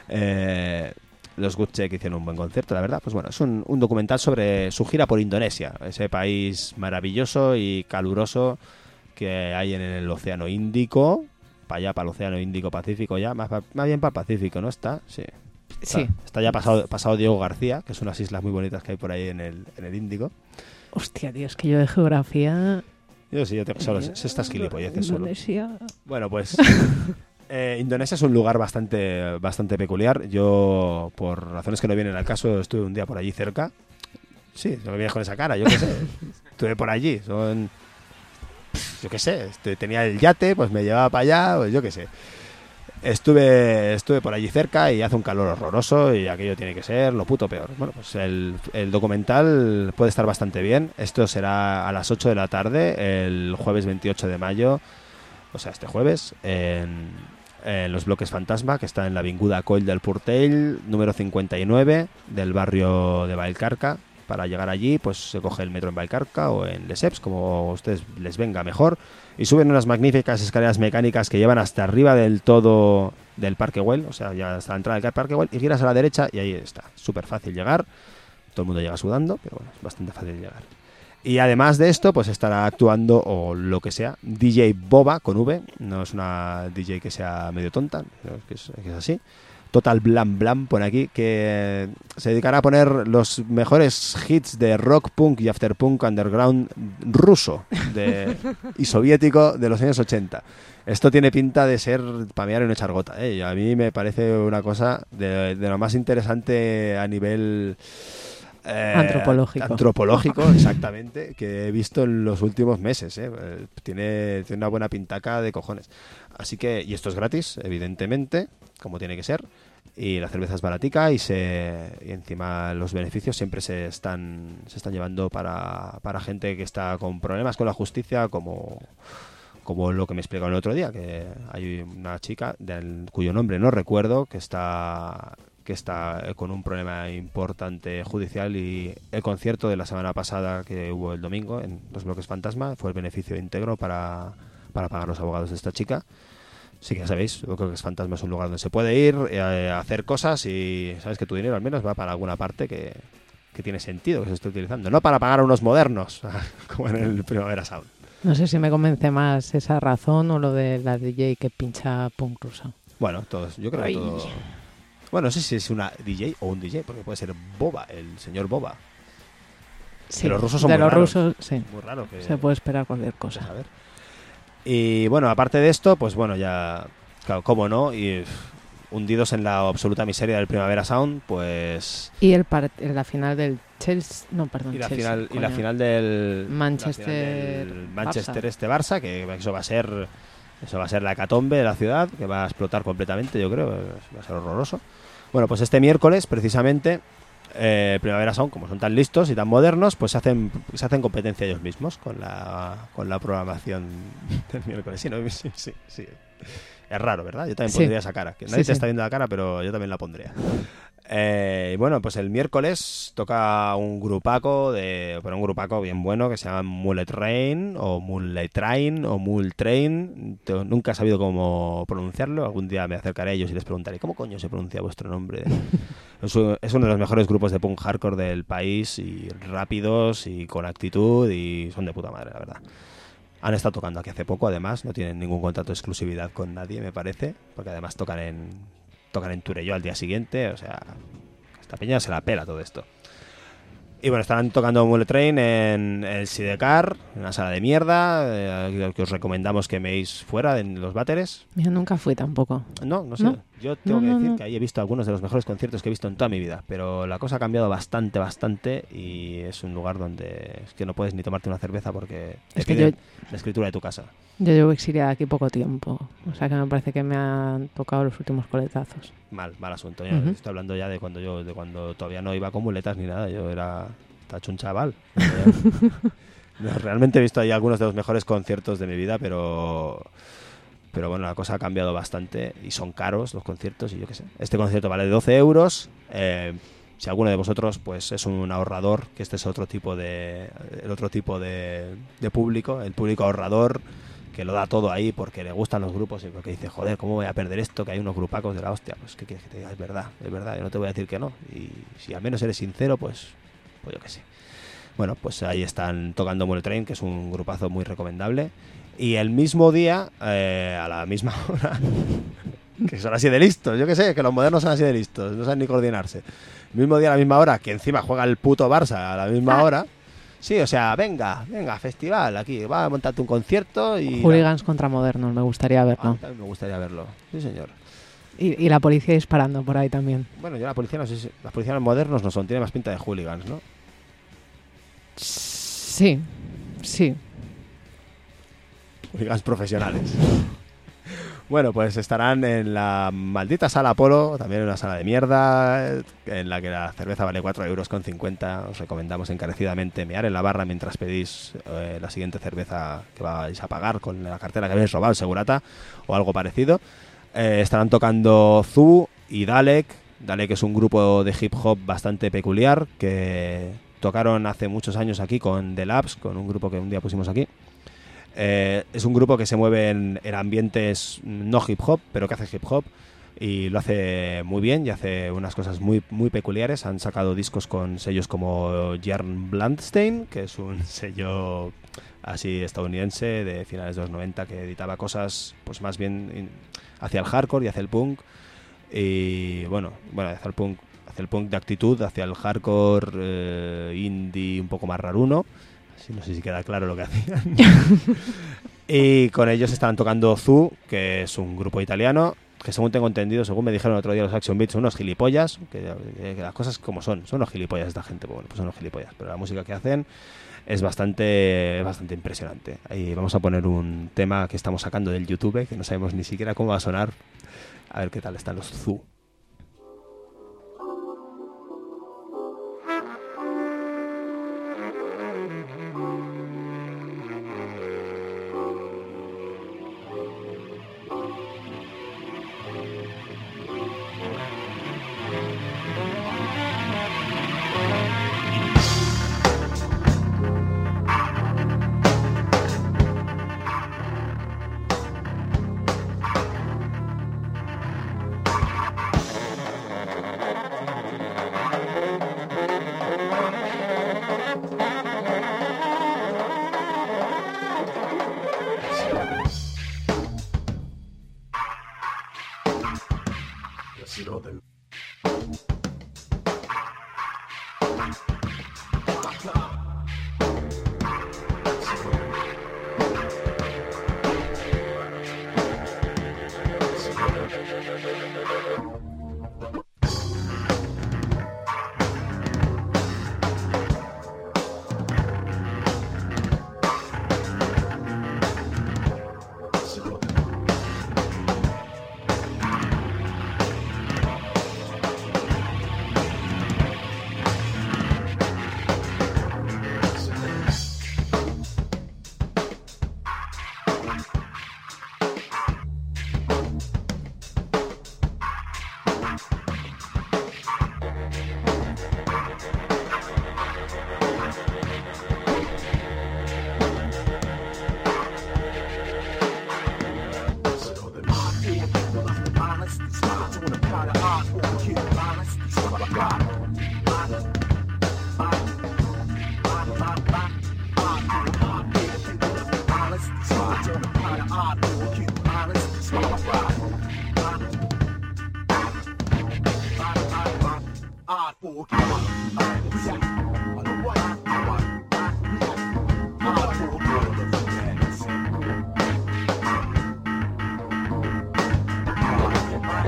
los Wojciech hicieron un buen concierto, la verdad. Pues bueno, es un documental sobre su gira por Indonesia, ese país maravilloso y caluroso que hay en el Océano Índico, para allá, para el Océano Índico-Pacífico ya, más bien para el Pacífico, ¿no está? Sí. Está ya pasado Diego García, que son unas islas muy bonitas que hay por ahí en el Índico. Hostia, tío, es que yo de geografía... Yo tengo solo estas gilipolleces solo. Indonesia... Bueno, pues... Indonesia es un lugar bastante peculiar. Yo, por razones que no vienen al caso, estuve un día por allí cerca. Sí, no me vienes con esa cara, yo qué sé. Estuve por allí, yo qué sé, tenía el yate, pues me llevaba para allá, pues yo qué sé. Estuve por allí cerca y hace un calor horroroso y aquello tiene que ser lo puto peor. Bueno, pues el documental puede estar bastante bien. Esto será a las 8 de la tarde, el jueves 28 de mayo, o sea, este jueves, en los Bloques Fantasma, que está en la Avinguda Coll del Portell, número 59 del barrio de Vallcarca. Para llegar allí, pues se coge el metro en Vallcarca o en Lesseps, como a ustedes les venga mejor, y suben unas magníficas escaleras mecánicas que llevan hasta arriba del todo del Parque Güell, o sea, ya hasta la entrada del Parque Güell, y giras a la derecha y ahí está. Súper fácil llegar, todo el mundo llega sudando, pero bueno, es bastante fácil llegar. Y además de esto, pues estará actuando, o lo que sea, DJ Boba, con V, no es una DJ que sea medio tonta, que es así. Total Blam Blam pone aquí, que se dedicará a poner los mejores hits de rock, punk y afterpunk underground ruso y soviético de los años 80. Esto tiene pinta de ser para mear y no echar gota, ¿eh? A mí me parece una cosa de lo más interesante a nivel antropológico, exactamente, que he visto en los últimos meses, ¿eh? Tiene una buena pintaca de cojones. Así que, y esto es gratis, evidentemente, como tiene que ser, y la cerveza es baratica y encima los beneficios siempre se están llevando para gente que está con problemas con la justicia, como lo que me explicaron el otro día, que hay una chica cuyo nombre no recuerdo, que está con un problema importante judicial, y el concierto de la semana pasada que hubo el domingo en los Bloques Fantasma fue el beneficio íntegro para pagar los abogados de esta chica. Sí, que ya sabéis, yo creo que Fantasma es un lugar donde se puede ir a hacer cosas y sabes que tu dinero al menos va para alguna parte que tiene sentido que se esté utilizando, no para pagar a unos modernos como en el Primavera Sound. No sé si me convence más esa razón o lo de la DJ que pincha punk ruso. Bueno, yo creo que todo... Bueno, no sé si es una DJ o un DJ, porque puede ser Boba, el señor Boba. Sí, que los rusos son de muy los raros. rusos, sí. Muy raro que se puede esperar cualquier cosa. A ver. Y bueno, aparte de esto, pues bueno, ya, claro, cómo no, y hundidos en la absoluta miseria del Primavera Sound, pues... Y la final del Chelsea... No, perdón, y la Chelsea, final del... Manchester Barça, que eso va a ser la hecatombe de la ciudad, que va a explotar completamente, yo creo, va a ser horroroso. Bueno, pues este miércoles, precisamente, Primavera Sound, como son tan listos y tan modernos, pues se hacen competencia ellos mismos con la programación del miércoles. Sí, ¿no? Sí. Es raro, ¿verdad? Yo también pondría esa cara. Que nadie te está viendo la cara, pero yo también la pondría. Bueno, pues el miércoles toca un grupaco bien bueno que se llama Mullet Train o Mullet Train o Mul Train. Nunca he sabido cómo pronunciarlo. Algún día me acercaré a ellos y les preguntaré ¿cómo coño se pronuncia vuestro nombre? Es uno de los mejores grupos de punk hardcore del país, y rápidos y con actitud, y son de puta madre, la verdad. Han estado tocando aquí hace poco, además, no tienen ningún contrato de exclusividad con nadie, me parece, porque además tocan en Turelló al día siguiente, o sea, esta peña se la pela todo esto. Y bueno, estarán tocando Mullet Train en el Sidecar, en una sala de mierda, que os recomendamos que veáis fuera en los váteres. Yo nunca fui tampoco. No sé. ¿No? Yo tengo No, que no, decir no. que ahí he visto algunos de los mejores conciertos que he visto en toda mi vida, pero la cosa ha cambiado bastante y es un lugar donde es que no puedes ni tomarte una cerveza porque te Es que piden la escritura de tu casa. Yo llevo exiliada aquí poco tiempo, o sea que me parece que me han tocado los últimos coletazos. Mal asunto. Yo Ujú. estoy hablando ya de cuando todavía no iba con muletas ni nada, yo era tacho un chaval. No, realmente he visto ahí algunos de los mejores conciertos de mi vida, pero bueno, la cosa ha cambiado bastante y son caros los conciertos y yo qué sé. Este concierto vale 12 euros. Si alguno de vosotros pues es un ahorrador, que este es el otro tipo de público, el público ahorrador que lo da todo ahí porque le gustan los grupos y porque dice, joder, ¿cómo voy a perder esto? Que hay unos grupacos de la hostia. Pues ¿qué quieres que te diga? Es verdad, yo no te voy a decir que no. Y si al menos eres sincero, pues yo qué sé. Bueno, pues ahí están tocando Mule Train, que es un grupazo muy recomendable. Y el mismo día, a la misma hora, que son así de listos, yo qué sé, que los modernos son así de listos, no saben ni coordinarse. El mismo día, a la misma hora, que encima juega el puto Barça a la misma hora. Sí, o sea, venga, festival, aquí, va a montarte un concierto y... Hooligans contra modernos, me gustaría verlo. También me gustaría verlo, sí señor. Y la policía disparando por ahí también. Bueno, yo la policía no sé si... Los policías modernos no son, tiene más pinta de hooligans, ¿no? Sí. Hooligans profesionales. Bueno, pues estarán en la maldita sala Apolo, también en una sala de mierda, en la que la cerveza vale 4,50 €. Os recomendamos encarecidamente mear en la barra mientras pedís la siguiente cerveza que vais a pagar con la cartera que habéis robado, el segurata, o algo parecido. Estarán tocando Zoo y Dalek. Dalek es un grupo de hip hop bastante peculiar que tocaron hace muchos años aquí con The Labs, con un grupo que un día pusimos aquí. Es un grupo que se mueve en ambientes no hip hop, pero que hace hip hop y lo hace muy bien y hace unas cosas muy, muy peculiares. Han sacado discos con sellos como Jern Blundstein, que es un sello así estadounidense de finales de los 90 que editaba cosas pues más bien hacia el hardcore y hacia el punk. Y bueno, hacia el punk de actitud, hacia el hardcore indie un poco más raruno. No sé si queda claro lo que hacían. Y con ellos estaban tocando Zoo, que es un grupo italiano, que según tengo entendido, según me dijeron el otro día los Action Beats, son unos gilipollas, que las cosas como son unos gilipollas esta gente, bueno, pues son unos gilipollas, pero la música que hacen es bastante impresionante. Ahí vamos a poner un tema que estamos sacando del YouTube, que no sabemos ni siquiera cómo va a sonar, a ver qué tal están los Zoo.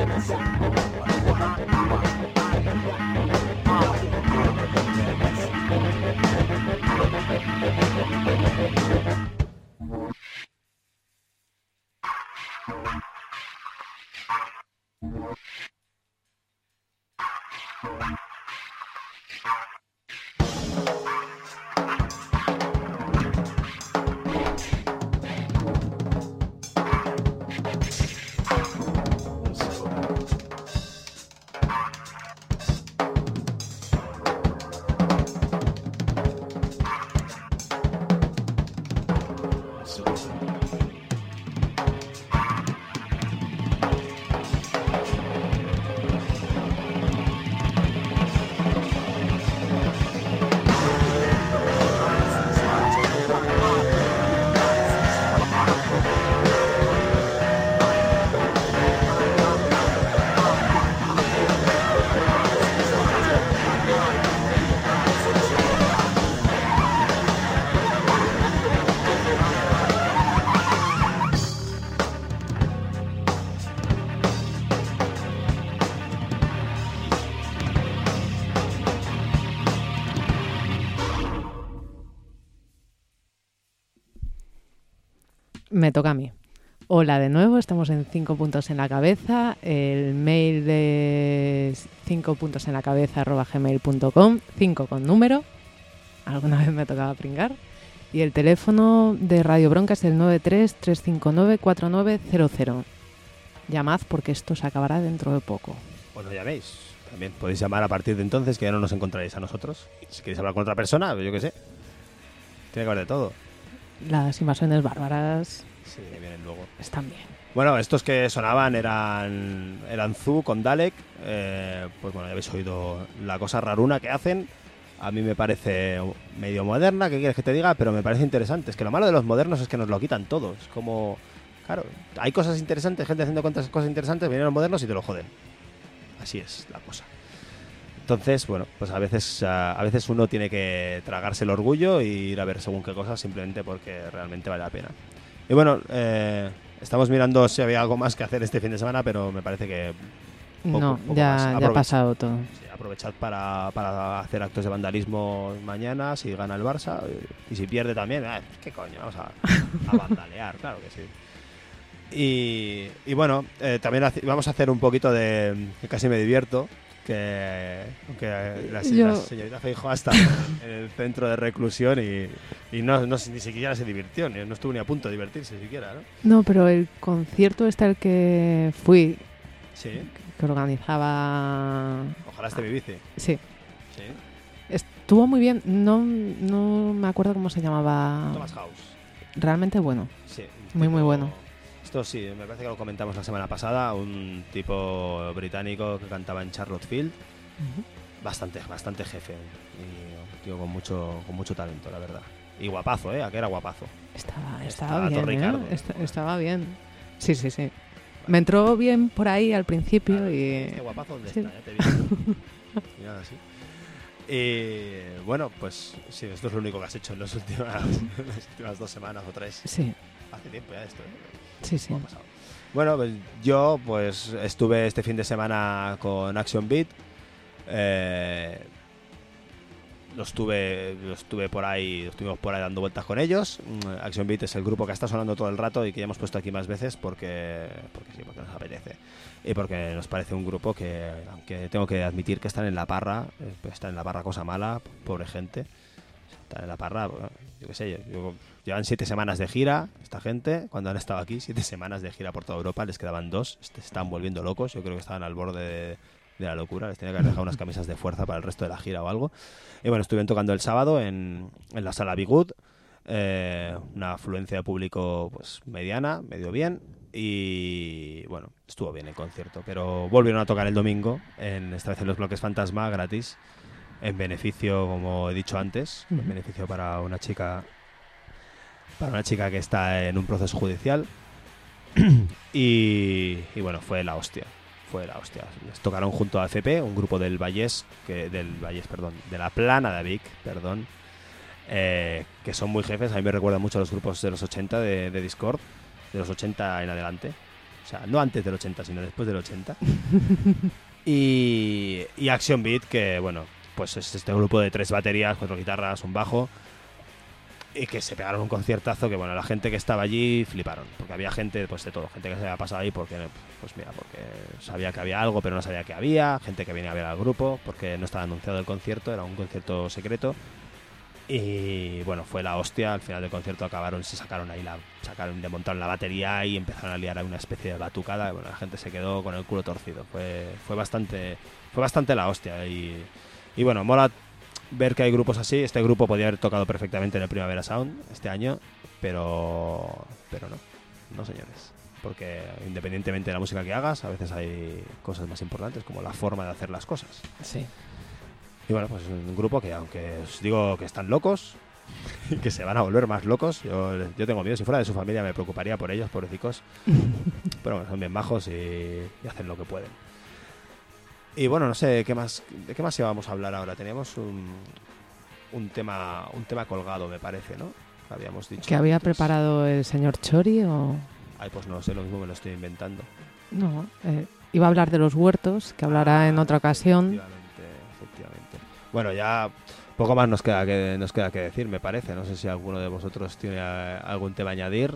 Me toca a mí. Hola de nuevo, estamos en 5 puntos en la cabeza. El mail de 5puntosenlacabeza@gmail.com, 5 con número. Alguna vez me tocaba pringar. Y el teléfono de Radio Bronca es el 93-359-4900. Llamad porque esto se acabará dentro de poco. Pues no llaméis. También podéis llamar a partir de entonces, que ya no nos encontraréis a nosotros. Si queréis hablar con otra persona, yo qué sé. Tiene que haber de todo. Las invasiones bárbaras Sí, vienen luego. están bien. Bueno, estos que sonaban eran Zu con Dalek. Pues bueno, ya habéis oído la cosa raruna que hacen. A mí me parece medio moderna, ¿qué quieres que te diga? Pero me parece interesante. Es que lo malo de los modernos es que nos lo quitan todo. Es como... Claro, hay cosas interesantes, gente haciendo cosas interesantes, vienen los modernos y te lo joden. Así es la cosa. Entonces, bueno, pues a veces uno tiene que tragarse el orgullo y ir a ver según qué cosas simplemente porque realmente vale la pena. Y bueno, estamos mirando si había algo más que hacer este fin de semana, pero me parece que No, poco ya más. ha pasado todo. Sí, aprovechad para hacer actos de vandalismo mañana si gana el Barça y si pierde también, ¿qué coño? Vamos a vandalear, claro que sí. Y bueno, también vamos a hacer un poquito de que casi me divierto, que la señorita Feijóo está en el centro de reclusión y no, ni siquiera se divirtió, no estuvo ni a punto de divertirse siquiera, ¿no? No, pero el concierto al que fui, Sí, que organizaba... ojalá esté mi bici. Sí, Sí. estuvo muy bien. No me acuerdo cómo se llamaba. Thomas House. Realmente bueno. Sí, Muy, muy bueno. Esto sí, me parece que lo comentamos la semana pasada, un tipo británico que cantaba en Charlotte Field, bastante jefe y un tío con mucho talento, la verdad. Y guapazo, que era guapazo. Estaba bien, Ricardo. Estaba bien. Sí. Me entró bien por ahí al principio Claro, y... Este guapazo, ¿dónde sí. está? Ya te vi. Y nada así. Y bueno, pues sí, esto es lo único que has hecho en las últimas 2 semanas o 3. Sí, Hace tiempo ya esto, sí. ¿Cómo ha pasado? Bueno, pues yo pues estuve este fin de semana con Action Beat. Estuvimos por ahí dando vueltas con ellos. Action Beat es el grupo que está sonando todo el rato y que ya hemos puesto aquí más veces porque nos apetece. Y porque nos parece un grupo que, aunque tengo que admitir que están en la parra, cosa mala, pobre gente. Están en la parra, yo qué sé, llevan 7 semanas de gira, esta gente, cuando han estado aquí, 7 semanas de gira por toda Europa, les quedaban 2, se están volviendo locos, yo creo que estaban al borde de la locura, les tenía que haber dejado unas camisas de fuerza para el resto de la gira o algo. Y bueno, estuvieron tocando el sábado en la sala Be Good, una afluencia de público pues mediana, medio bien, y bueno, estuvo bien el concierto, pero volvieron a tocar el domingo, esta vez en los Bloques Fantasma, gratis, en beneficio, como he dicho antes, en beneficio para una chica que está en un proceso judicial. y bueno, fue la hostia. Les tocaron junto a FP, un grupo de la Plana de Vic, que son muy jefes. A mí me recuerda mucho a los grupos de los 80 de Discord, de los 80 en adelante. O sea, no antes del 80, sino después del 80. y Action Beat, que bueno, pues es este grupo de 3 baterías, 4 guitarras, un bajo, y que se pegaron un conciertazo que, bueno, la gente que estaba allí fliparon, porque había gente, pues de todo, gente que se había pasado ahí porque, pues mira, porque sabía que había algo pero no sabía que había, gente que venía a ver al grupo porque no estaba anunciado el concierto, era un concierto secreto. Y bueno, fue la hostia. Al final del concierto sacaron, desmontaron la batería y empezaron a liar a una especie de batucada. Bueno, la gente se quedó con el culo torcido. Fue bastante la hostia. Y bueno, mola ver que hay grupos así. Este grupo podía haber tocado perfectamente en el Primavera Sound este año, pero no señores. Porque independientemente de la música que hagas, a veces hay cosas más importantes como la forma de hacer las cosas. Sí. Y bueno, pues es un grupo que, aunque os digo que están locos y que se van a volver más locos, yo tengo miedo. Si fuera de su familia me preocuparía por ellos, pobrecicos. Pero bueno, son bien bajos y hacen lo que pueden. Y bueno, no sé, ¿de qué más íbamos a hablar ahora? Teníamos un tema colgado, me parece, ¿no? Habíamos dicho. ¿Que había preparado el señor Chori o...? Ay, pues no sé, lo mismo me lo estoy inventando. No, iba a hablar de los huertos, que hablará en otra ocasión. Efectivamente. Bueno, ya poco más nos queda que decir, me parece. No sé si alguno de vosotros tiene algún tema a añadir.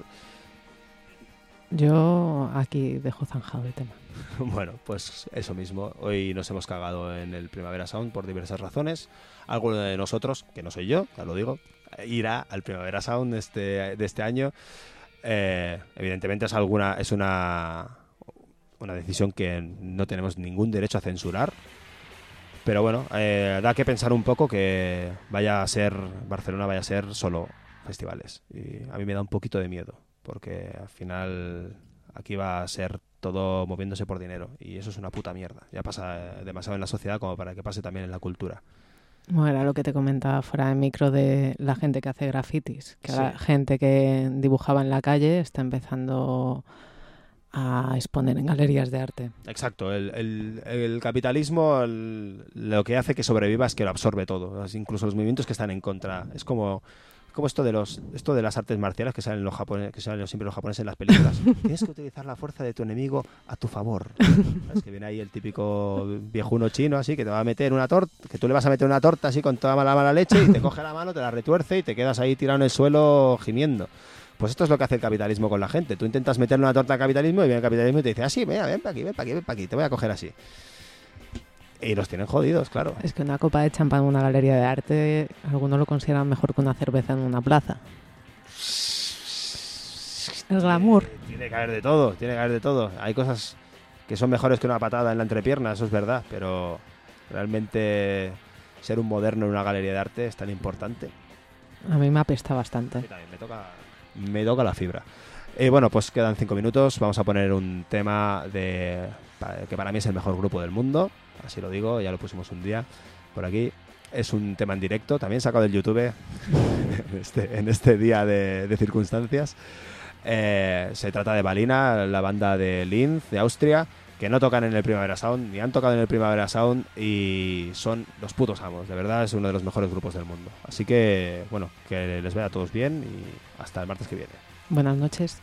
Yo aquí dejo zanjado el tema. Bueno, pues eso mismo. Hoy nos hemos cagado en el Primavera Sound por diversas razones. Alguno de nosotros, que no soy yo, ya lo digo, irá al Primavera Sound de este año. Evidentemente es una decisión que no tenemos ningún derecho a censurar. Pero bueno, da que pensar un poco que Barcelona vaya a ser solo festivales. Y a mí me da un poquito de miedo, porque al final aquí va a ser todo moviéndose por dinero. Y eso es una puta mierda. Ya pasa demasiado en la sociedad como para que pase también en la cultura. Bueno, era lo que te comentaba fuera de micro de la gente que hace grafitis. Que la gente que dibujaba en la calle está empezando a exponer en galerías de arte. Exacto, el capitalismo lo que hace que sobreviva es que lo absorbe todo, incluso los movimientos que están en contra. Es como esto de las artes marciales que salen siempre los japoneses en las películas. Tienes que utilizar la fuerza de tu enemigo a tu favor. Es que viene ahí el típico viejuno chino así que te va a meter una torta, que tú le vas a meter una torta así con toda la mala leche y te coge la mano, te la retuerce y te quedas ahí tirado en el suelo gimiendo. Pues esto es lo que hace el capitalismo con la gente. Tú intentas meterle una torta al capitalismo y viene el capitalismo y te dice, sí, ven para aquí, te voy a coger así. Y los tienen jodidos, claro. Es que una copa de champán en una galería de arte, algunos lo consideran mejor que una cerveza en una plaza. El glamour. Tiene que haber de todo. Hay cosas que son mejores que una patada en la entrepierna, eso es verdad, pero realmente ser un moderno en una galería de arte es tan importante. A mí me apesta bastante. Sí, también me toca la fibra. Bueno, pues quedan 5 minutos. Vamos a poner un tema que para mí es el mejor grupo del mundo. Así lo digo, ya lo pusimos un día por aquí. Es un tema en directo, también sacado del YouTube en este día de circunstancias. Se trata de Balina, la banda de Linz, de Austria, que no tocan en el Primavera Sound, ni han tocado en el Primavera Sound y son los putos amos. De verdad, es uno de los mejores grupos del mundo. Así que, bueno, que les vaya a todos bien y hasta el martes que viene. Buenas noches.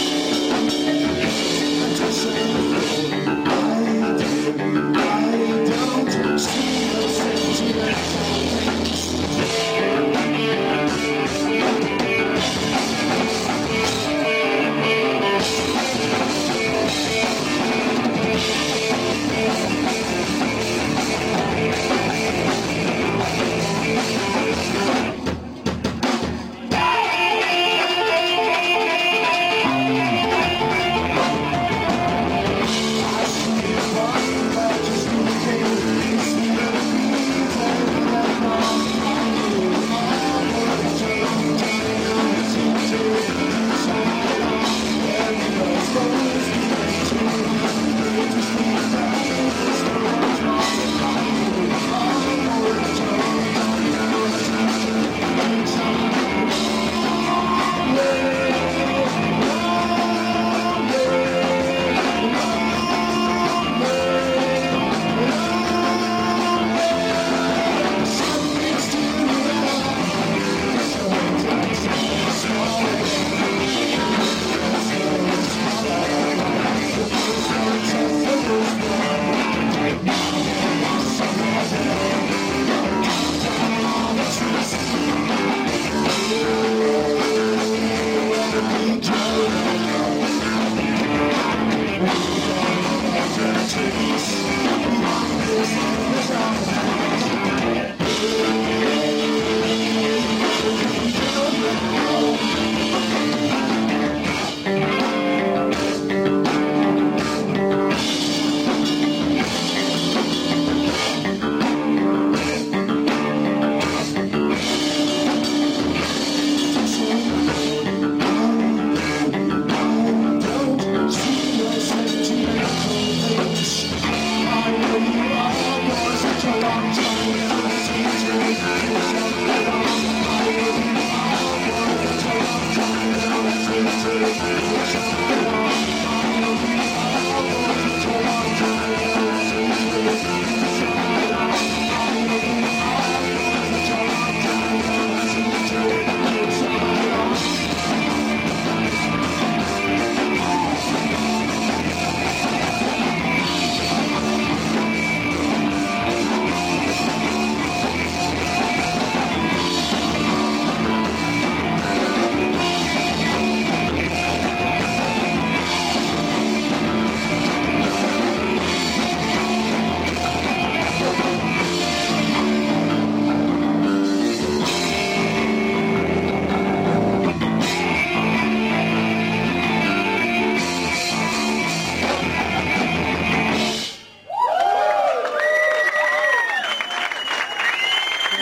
I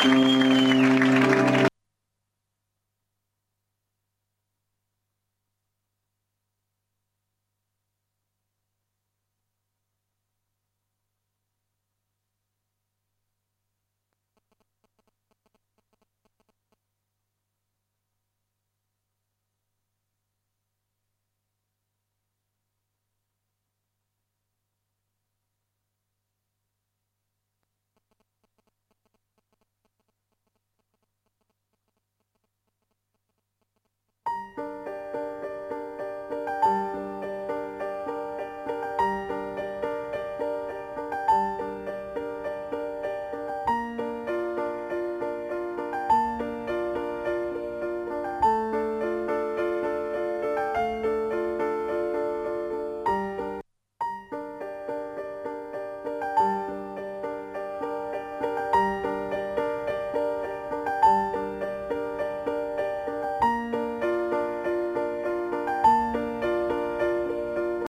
Adiós.